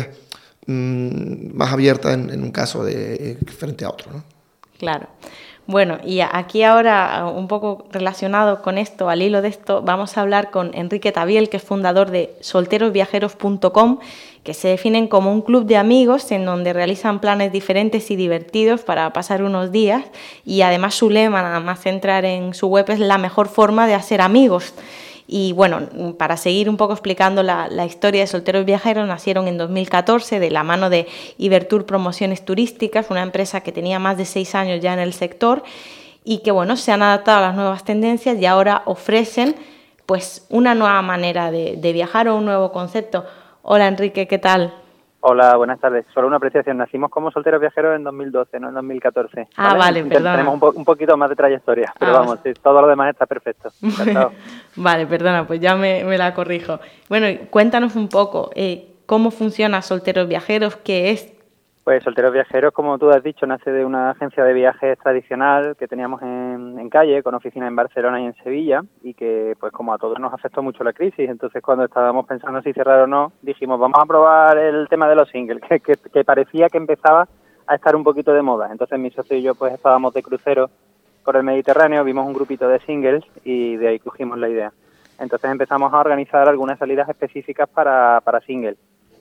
más abierta en un caso frente a otro, ¿no? Claro. Bueno, y aquí ahora, un poco relacionado con esto, al hilo de esto, vamos a hablar con Enrique Tabiel, que es fundador de solterosviajeros.com, que se definen como un club de amigos en donde realizan planes diferentes y divertidos para pasar unos días, y además su lema, nada más entrar en su web, es la mejor forma de hacer amigos. Y bueno, para seguir un poco explicando la historia de Solteros Viajeros, nacieron en 2014 de la mano de Ibertour Promociones Turísticas, una empresa que tenía más de 6 años ya en el sector y que bueno, se han adaptado a las nuevas tendencias y ahora ofrecen pues una nueva manera de viajar o un nuevo concepto. Hola Enrique, ¿qué tal? Hola, buenas tardes. Solo una apreciación. Nacimos como solteros viajeros en 2012, no en 2014. Ah, vale, perdona. Tenemos un poquito más de trayectoria, pero vamos, sí, todo lo demás está perfecto. Encantado. Vale, perdona, pues ya me la corrijo. Bueno, cuéntanos un poco, ¿cómo funciona Solteros Viajeros? ¿Qué es? Pues Solteros Viajeros, como tú has dicho, nace de una agencia de viajes tradicional que teníamos en calle, con oficina en Barcelona y en Sevilla, y que, pues como a todos nos afectó mucho la crisis. Entonces, cuando estábamos pensando si cerrar o no, dijimos, vamos a probar el tema de los singles, que parecía que empezaba a estar un poquito de moda. Entonces, mi socio y yo, pues estábamos de crucero por el Mediterráneo, vimos un grupito de singles y de ahí cogimos la idea. Entonces, empezamos a organizar algunas salidas específicas para singles,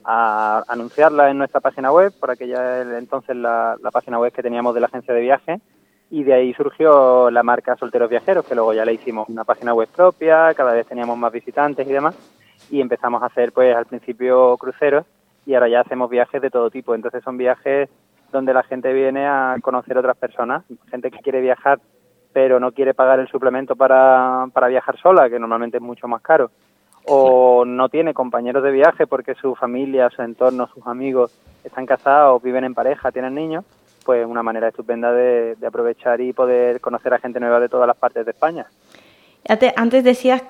a anunciarla en nuestra página web, por aquella entonces la página web que teníamos de la agencia de viaje, y de ahí surgió la marca Solteros Viajeros, que luego ya le hicimos una página web propia, cada vez teníamos más visitantes y demás, y empezamos a hacer pues al principio cruceros y ahora ya hacemos viajes de todo tipo. Entonces son viajes donde la gente viene a conocer otras personas, gente que quiere viajar pero no quiere pagar el suplemento para viajar sola, que normalmente es mucho más caro, o no tiene compañeros de viaje porque su familia, su entorno, sus amigos están casados, viven en pareja, tienen niños, pues una manera estupenda de aprovechar y poder conocer a gente nueva de todas las partes de España. Antes decías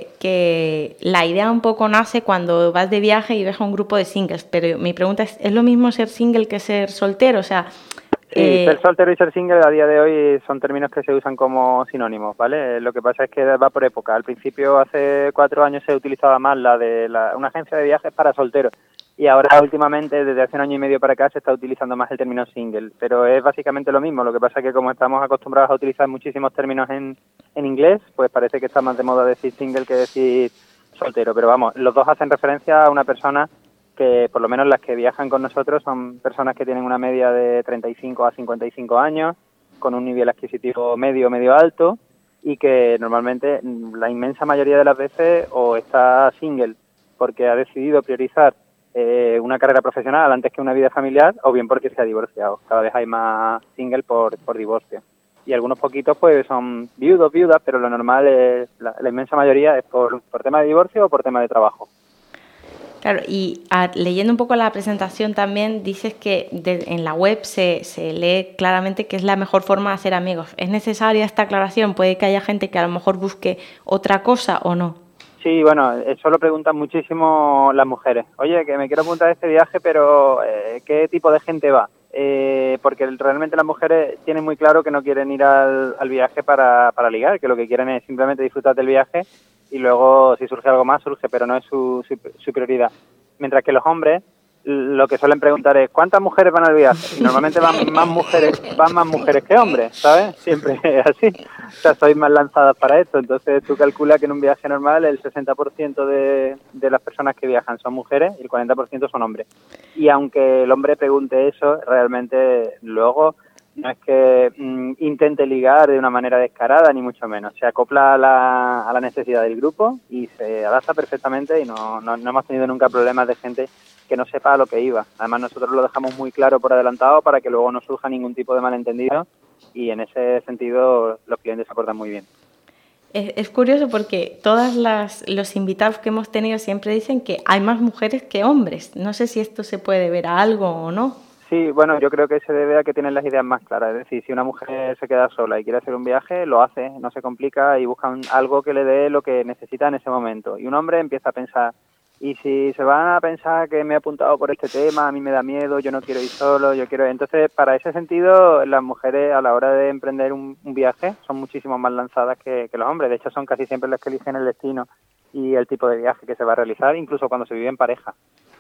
que la idea un poco nace cuando vas de viaje y ves a un grupo de singles, pero mi pregunta ¿es lo mismo ser single que ser soltero? O sea, sí, ser soltero y ser single a día de hoy son términos que se usan como sinónimos, ¿vale? Lo que pasa es que va por época. Al principio, hace 4 años, se utilizaba más una agencia de viajes para solteros. Y ahora, últimamente, desde hace 1 año y medio para acá, se está utilizando más el término single. Pero es básicamente lo mismo. Lo que pasa es que como estamos acostumbrados a utilizar muchísimos términos en inglés, pues parece que está más de moda decir single que decir soltero. Pero vamos, los dos hacen referencia a una persona que, por lo menos las que viajan con nosotros, son personas que tienen una media de 35 a 55 años, con un nivel adquisitivo medio alto, y que normalmente, la inmensa mayoría de las veces, o está single porque ha decidido priorizar una carrera profesional antes que una vida familiar, o bien porque se ha divorciado. Cada vez hay más single por divorcio. Y algunos poquitos pues son viudas, pero lo normal es, la inmensa mayoría es por tema de divorcio o por tema de trabajo. Claro, y leyendo un poco la presentación también dices que en la web se lee claramente que es la mejor forma de hacer amigos. ¿Es necesaria esta aclaración? ¿Puede que haya gente que a lo mejor busque otra cosa o no? Sí, bueno, eso lo preguntan muchísimo las mujeres. Oye, que me quiero apuntar a este viaje, pero ¿qué tipo de gente va? porque realmente las mujeres tienen muy claro que no quieren ir al viaje para ligar, que lo que quieren es simplemente disfrutar del viaje y luego si surge algo más, surge, pero no es su prioridad. Mientras que los hombres lo que suelen preguntar es ¿cuántas mujeres van al viaje? Y normalmente van más mujeres que hombres, ¿sabes? Siempre es así. O sea, sois más lanzadas para esto. Entonces tú calculas que en un viaje normal el 60% de las personas que viajan son mujeres y el 40% son hombres. Y aunque el hombre pregunte eso, realmente luego no es que intente ligar de una manera descarada, ni mucho menos. Se acopla a la necesidad del grupo y se adapta perfectamente y no hemos tenido nunca problemas de gente que no sepa a lo que iba. Además, nosotros lo dejamos muy claro por adelantado para que luego no surja ningún tipo de malentendido y en ese sentido los clientes se aportan muy bien. Es curioso porque todos los invitados que hemos tenido siempre dicen que hay más mujeres que hombres. No sé si esto se puede ver a algo o no. Sí, bueno, yo creo que se debe a que tienen las ideas más claras. Es decir, si una mujer se queda sola y quiere hacer un viaje, lo hace, no se complica y busca algo que le dé lo que necesita en ese momento. Y un hombre empieza a pensar, y si se van a pensar que me he apuntado por este tema, a mí me da miedo, yo no quiero ir solo, yo quiero... Entonces, para ese sentido, las mujeres a la hora de emprender un viaje son muchísimo más lanzadas que los hombres. De hecho, son casi siempre las que eligen el destino y el tipo de viaje que se va a realizar, incluso cuando se vive en pareja.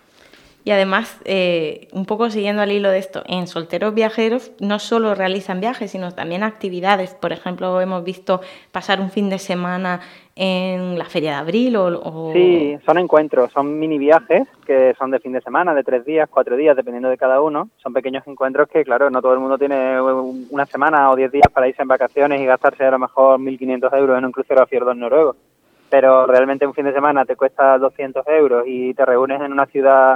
Y además, un poco siguiendo al hilo de esto, en Solteros Viajeros no solo realizan viajes, sino también actividades. Por ejemplo, hemos visto pasar un fin de semana en la Feria de Abril o... Sí, son encuentros, son mini viajes que son de fin de semana, de 3 días, 4 días, dependiendo de cada uno. Son pequeños encuentros que, claro, no todo el mundo tiene una semana o 10 días para irse en vacaciones y gastarse a lo mejor 1.500 euros en un crucero a fiordos noruegos. Pero realmente un fin de semana te cuesta 200 euros y te reúnes en una ciudad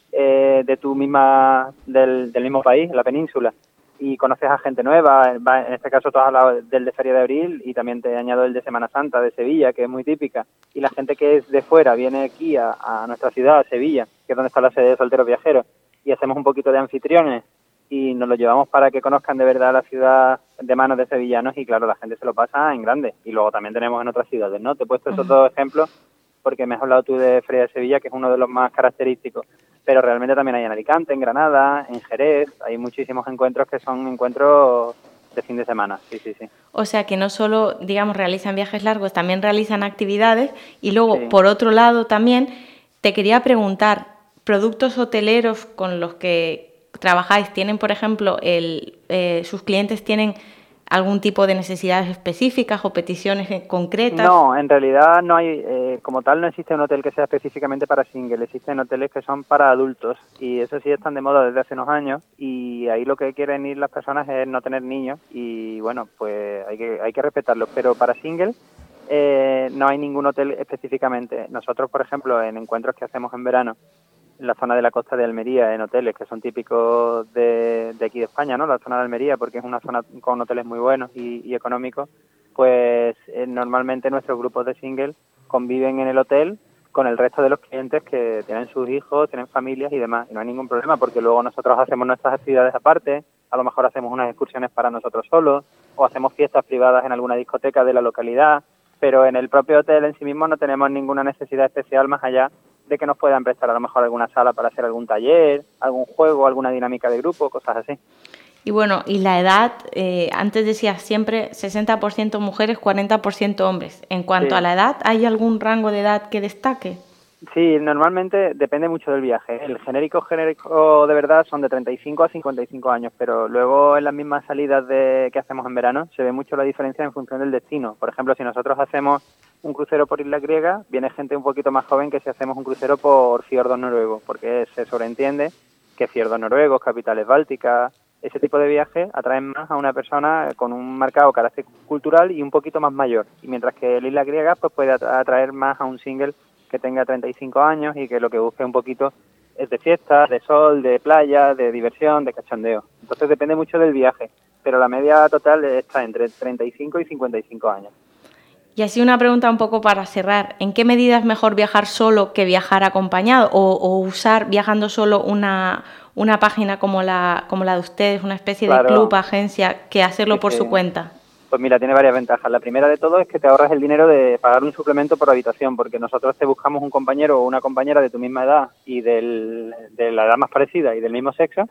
de tu misma del mismo país, la península, y conoces a gente nueva. En este caso tú has hablado del de Feria de Abril y también te añado el de Semana Santa de Sevilla, que es muy típica, y la gente que es de fuera viene aquí a nuestra ciudad, a Sevilla, que es donde está la sede de Solteros Viajeros, y hacemos un poquito de anfitriones y nos lo llevamos para que conozcan de verdad la ciudad de manos de sevillanos y claro, la gente se lo pasa en grande. Y luego también tenemos en otras ciudades, ¿no? Te he puesto esos dos ejemplos porque me has hablado tú de Feria de Sevilla, que es uno de los más característicos, pero realmente también hay en Alicante, en Granada, en Jerez, hay muchísimos encuentros que son encuentros de fin de semana, sí. O sea que no solo, digamos, realizan viajes largos, también realizan actividades y luego, por otro lado también, te quería preguntar, ¿productos hoteleros con los que trabajáis tienen, por ejemplo, sus clientes tienen algún tipo de necesidades específicas o peticiones concretas? No, en realidad no hay, como tal no existe un hotel que sea específicamente para single, existen hoteles que son para adultos y eso sí están de moda desde hace unos años y ahí lo que quieren ir las personas es no tener niños y bueno, pues hay que respetarlos, pero para single no hay ningún hotel específicamente. Nosotros, por ejemplo, en encuentros que hacemos en verano, en la zona de la costa de Almería, en hoteles que son típicos de aquí de España, ¿no? La zona de Almería, porque es una zona con hoteles muy buenos y económicos, pues normalmente nuestros grupos de single conviven en el hotel con el resto de los clientes que tienen sus hijos, tienen familias y demás, y no hay ningún problema porque luego nosotros hacemos nuestras actividades aparte, a lo mejor hacemos unas excursiones para nosotros solos o hacemos fiestas privadas en alguna discoteca de la localidad, pero en el propio hotel en sí mismo no tenemos ninguna necesidad especial más allá de que nos puedan prestar a lo mejor alguna sala para hacer algún taller, algún juego, alguna dinámica de grupo, cosas así. Y bueno, y la edad, antes decías siempre 60% mujeres, 40% hombres. En cuanto a la edad, ¿hay algún rango de edad que destaque? Sí, normalmente depende mucho del viaje. El genérico de verdad son de 35 a 55 años, pero luego en las mismas salidas que hacemos en verano se ve mucho la diferencia en función del destino. Por ejemplo, si nosotros hacemos un crucero por islas griegas, viene gente un poquito más joven que si hacemos un crucero por fiordos noruegos, porque se sobreentiende que fiordos noruegos, capitales bálticas, ese tipo de viajes atraen más a una persona con un marcado carácter cultural y un poquito más mayor. Y mientras que el islas griegas pues puede atraer más a un single que tenga 35 años y que lo que busque un poquito es de fiesta, de sol, de playa, de diversión, de cachondeo. Entonces depende mucho del viaje, pero la media total está entre 35 y 55 años. Y así una pregunta un poco para cerrar. ¿En qué medida es mejor viajar solo que viajar acompañado? ¿O usar viajando solo una página como la de ustedes, una especie de club, agencia, que hacerlo por su cuenta? Pues mira, tiene varias ventajas. La primera de todo es que te ahorras el dinero de pagar un suplemento por habitación, porque nosotros te buscamos un compañero o una compañera de tu misma edad y de la edad más parecida y del mismo sexo,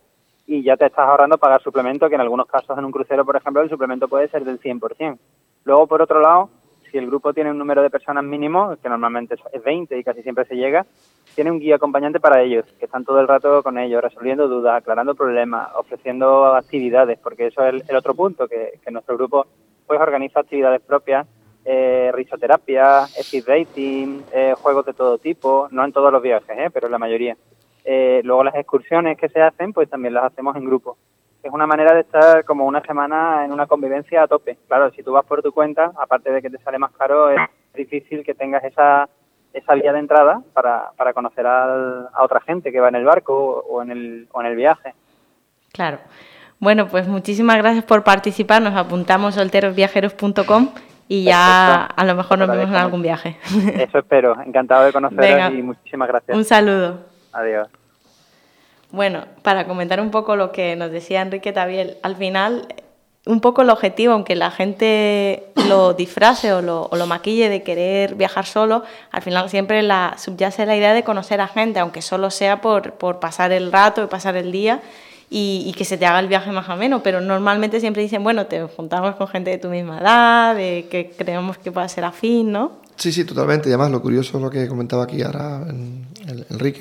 y ya te estás ahorrando pagar suplemento, que en algunos casos en un crucero, por ejemplo, el suplemento puede ser del 100%. Luego, por otro lado, si el grupo tiene un número de personas mínimo, que normalmente es 20 y casi siempre se llega, tiene un guía acompañante para ellos, que están todo el rato con ellos, resolviendo dudas, aclarando problemas, ofreciendo actividades, porque eso es el otro punto, que nuestro grupo pues organiza actividades propias, risoterapia, speed dating, juegos de todo tipo, no en todos los viajes, pero en la mayoría. Luego las excursiones que se hacen, pues también las hacemos en grupo. Es una manera de estar como una semana en una convivencia a tope. Claro, si tú vas por tu cuenta, aparte de que te sale más caro, es difícil que tengas esa vía de entrada para conocer a otra gente que va en el barco o en el viaje. Claro. Bueno, pues muchísimas gracias por participar. Nos apuntamos solterosviajeros.com y ya a lo mejor nos vemos en algún viaje. Eso espero. Encantado de conoceros y muchísimas gracias. Un saludo. Adiós. Bueno, para comentar un poco lo que nos decía Enrique Tabiel, al final, un poco el objetivo, aunque la gente lo disfrace o lo maquille de querer viajar solo, al final siempre subyace la idea de conocer a gente, aunque solo sea por pasar el rato y pasar el día y que se te haga el viaje más ameno, pero normalmente siempre dicen, bueno, te juntamos con gente de tu misma edad, de que creemos que pueda ser afín, ¿no? Sí, totalmente. Y además lo curioso es lo que comentaba aquí ahora Enrique,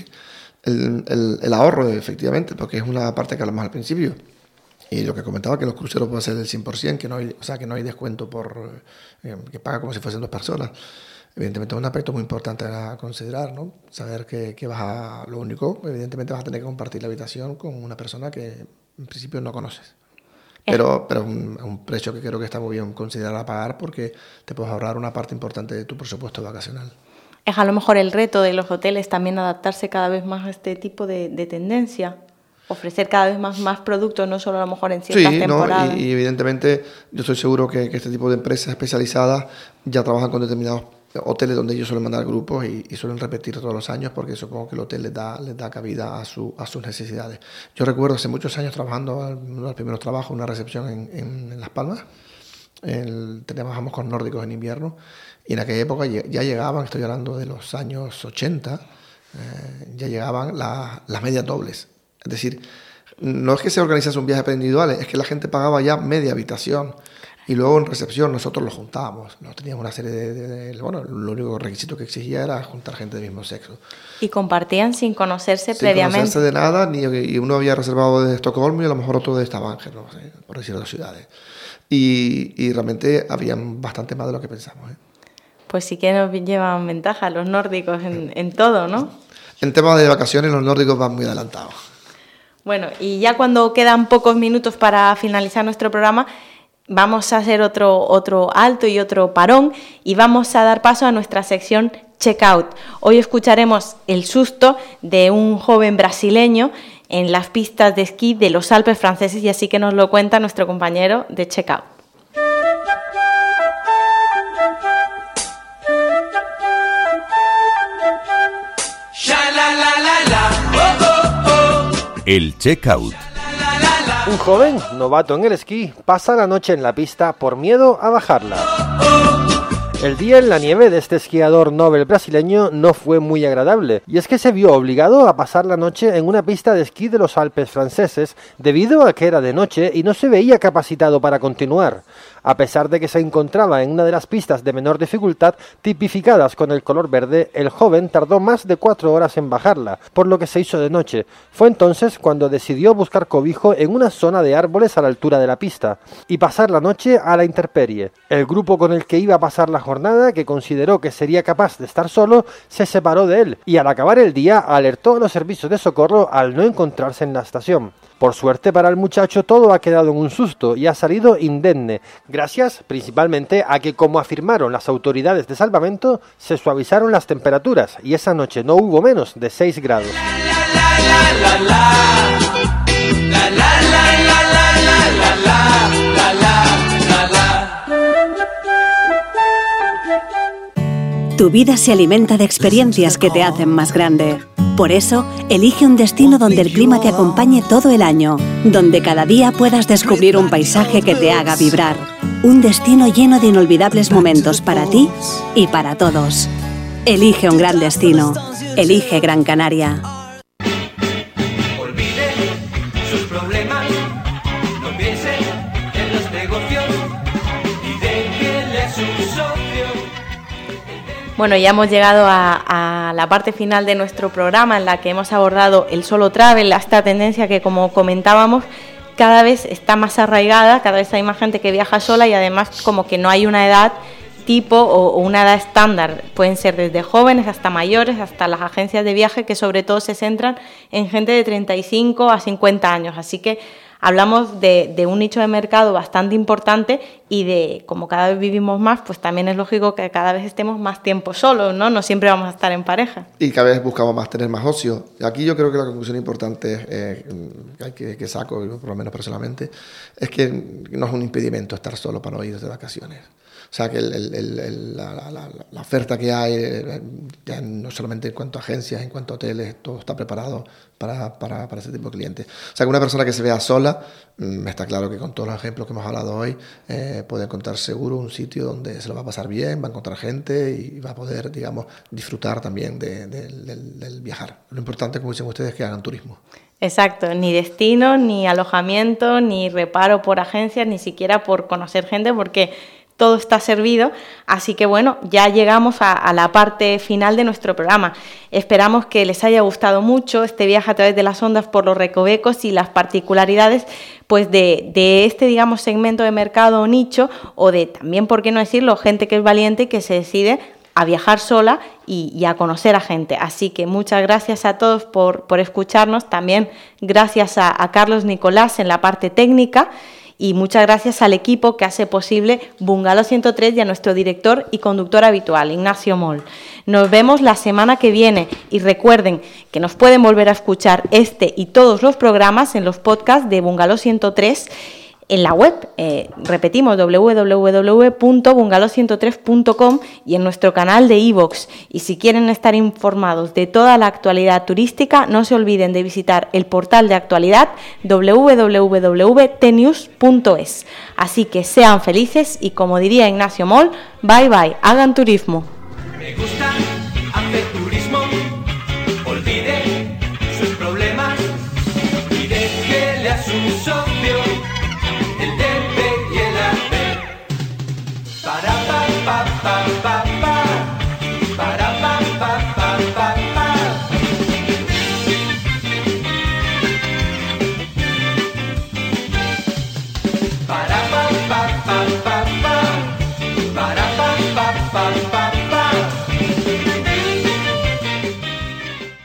el ahorro, efectivamente, porque es una parte que hablamos al principio. Y lo que comentaba, que los cruceros pueden ser del 100%, que no hay descuento que paga como si fuesen 2 personas. Evidentemente es un aspecto muy importante a considerar, ¿no? Saber que lo único, evidentemente vas a tener que compartir la habitación con una persona que en principio no conoces. Pero es un precio que creo que está muy bien considerar a pagar, porque te puedes ahorrar una parte importante de tu presupuesto vacacional. Es a lo mejor el reto de los hoteles también adaptarse cada vez más a este tipo de tendencia, ofrecer cada vez más productos, no solo a lo mejor en ciertas temporadas. Y evidentemente yo estoy seguro que este tipo de empresas especializadas ya trabajan con determinados hoteles donde ellos suelen mandar grupos y suelen repetir todos los años, porque supongo que el hotel les da cabida a sus necesidades. Yo recuerdo hace muchos años trabajando, uno de los primeros trabajos, una recepción en Las Palmas. Trabajamos con nórdicos en invierno y en aquella época ya llegaban, estoy hablando de los años 80, ya llegaban las medias dobles. Es decir, no es que se organizase un viaje para individuales, es que la gente pagaba ya media habitación y luego en recepción nosotros lo juntábamos. No teníamos una serie bueno, lo único requisito que exigía era juntar gente del mismo sexo. Y compartían sin conocerse previamente. Sin conocerse de nada, y uno había reservado de Estocolmo y a lo mejor otro de Stavanger, no sé, por decir dos ciudades. Y realmente habían bastante más de lo que pensamos. Pues sí que nos llevan ventaja los nórdicos en todo, ¿no? En temas de vacaciones los nórdicos van muy adelantados. Bueno, y ya cuando quedan pocos minutos para finalizar nuestro programa, vamos a hacer otro alto y otro parón y vamos a dar paso a nuestra sección Checkout. Hoy escucharemos el susto de un joven brasileño en las pistas de esquí de los Alpes franceses, y así que nos lo cuenta nuestro compañero de Checkout. El Checkout. Un joven novato en el esquí pasa la noche en la pista por miedo a bajarla. El día en la nieve de este esquiador Nobel brasileño no fue muy agradable, y es que se vio obligado a pasar la noche en una pista de esquí de los Alpes franceses debido a que era de noche y no se veía capacitado para continuar. A pesar de que se encontraba en una de las pistas de menor dificultad tipificadas con el color verde, el joven tardó más de 4 horas en bajarla, por lo que se hizo de noche. Fue entonces cuando decidió buscar cobijo en una zona de árboles a la altura de la pista y pasar la noche a la intemperie. El grupo con el que iba a pasar la jornada, que consideró que sería capaz de estar solo, se separó de él y al acabar el día alertó a los servicios de socorro al no encontrarse en la estación. Por suerte para el muchacho todo ha quedado en un susto y ha salido indemne, gracias principalmente a que, como afirmaron las autoridades de salvamento, se suavizaron las temperaturas y esa noche no hubo menos de 6 grados. Tu vida se alimenta de experiencias que te hacen más grande. Por eso, elige un destino donde el clima te acompañe todo el año, donde cada día puedas descubrir un paisaje que te haga vibrar. Un destino lleno de inolvidables momentos para ti y para todos. Elige un gran destino. Elige Gran Canaria. Olvide sus problemas. Bueno, ya hemos llegado a la parte final de nuestro programa en la que hemos abordado el solo travel, esta tendencia que, como comentábamos, cada vez está más arraigada, cada vez hay más gente que viaja sola y además como que no hay una edad tipo o una edad estándar. Pueden ser desde jóvenes hasta mayores, hasta las agencias de viaje que sobre todo se centran en gente de 35 a 50 años. Así que hablamos de un nicho de mercado bastante importante y de como cada vez vivimos más, pues también es lógico que cada vez estemos más tiempo solos, ¿no? No siempre vamos a estar en pareja. Y cada vez buscamos más tener más ocio. Aquí yo creo que la conclusión importante que saco, por lo menos personalmente, es que no es un impedimento estar solo para ir de vacaciones. O sea, que la oferta que hay, ya no solamente en cuanto a agencias, en cuanto a hoteles, todo está preparado para ese tipo de clientes. O sea, que una persona que se vea sola, está claro que con todos los ejemplos que hemos hablado hoy, puede encontrar seguro un sitio donde se lo va a pasar bien, va a encontrar gente y va a poder, digamos, disfrutar también del viajar. Lo importante, como dicen ustedes, es que hagan turismo. Exacto, ni destino, ni alojamiento, ni reparo por agencias, ni siquiera por conocer gente, porque todo está servido. Así que bueno, ya llegamos a la parte final de nuestro programa. Esperamos que les haya gustado mucho este viaje a través de las ondas por los recovecos y las particularidades pues de este, digamos, segmento de mercado o nicho, o de también, por qué no decirlo, gente que es valiente y que se decide a viajar sola y a conocer a gente. Así que muchas gracias a todos por escucharnos. También gracias a Carlos Nicolás en la parte técnica. Y muchas gracias al equipo que hace posible Bungalow 103 y a nuestro director y conductor habitual, Ignacio Moll. Nos vemos la semana que viene y recuerden que nos pueden volver a escuchar este y todos los programas en los podcasts de Bungalow 103 en la web, repetimos, www.bungalow103.com y en nuestro canal de iVoox. Y si quieren estar informados de toda la actualidad turística, no se olviden de visitar el portal de actualidad www.tnews.es. Así que sean felices y, como diría Ignacio Moll, bye bye, hagan turismo.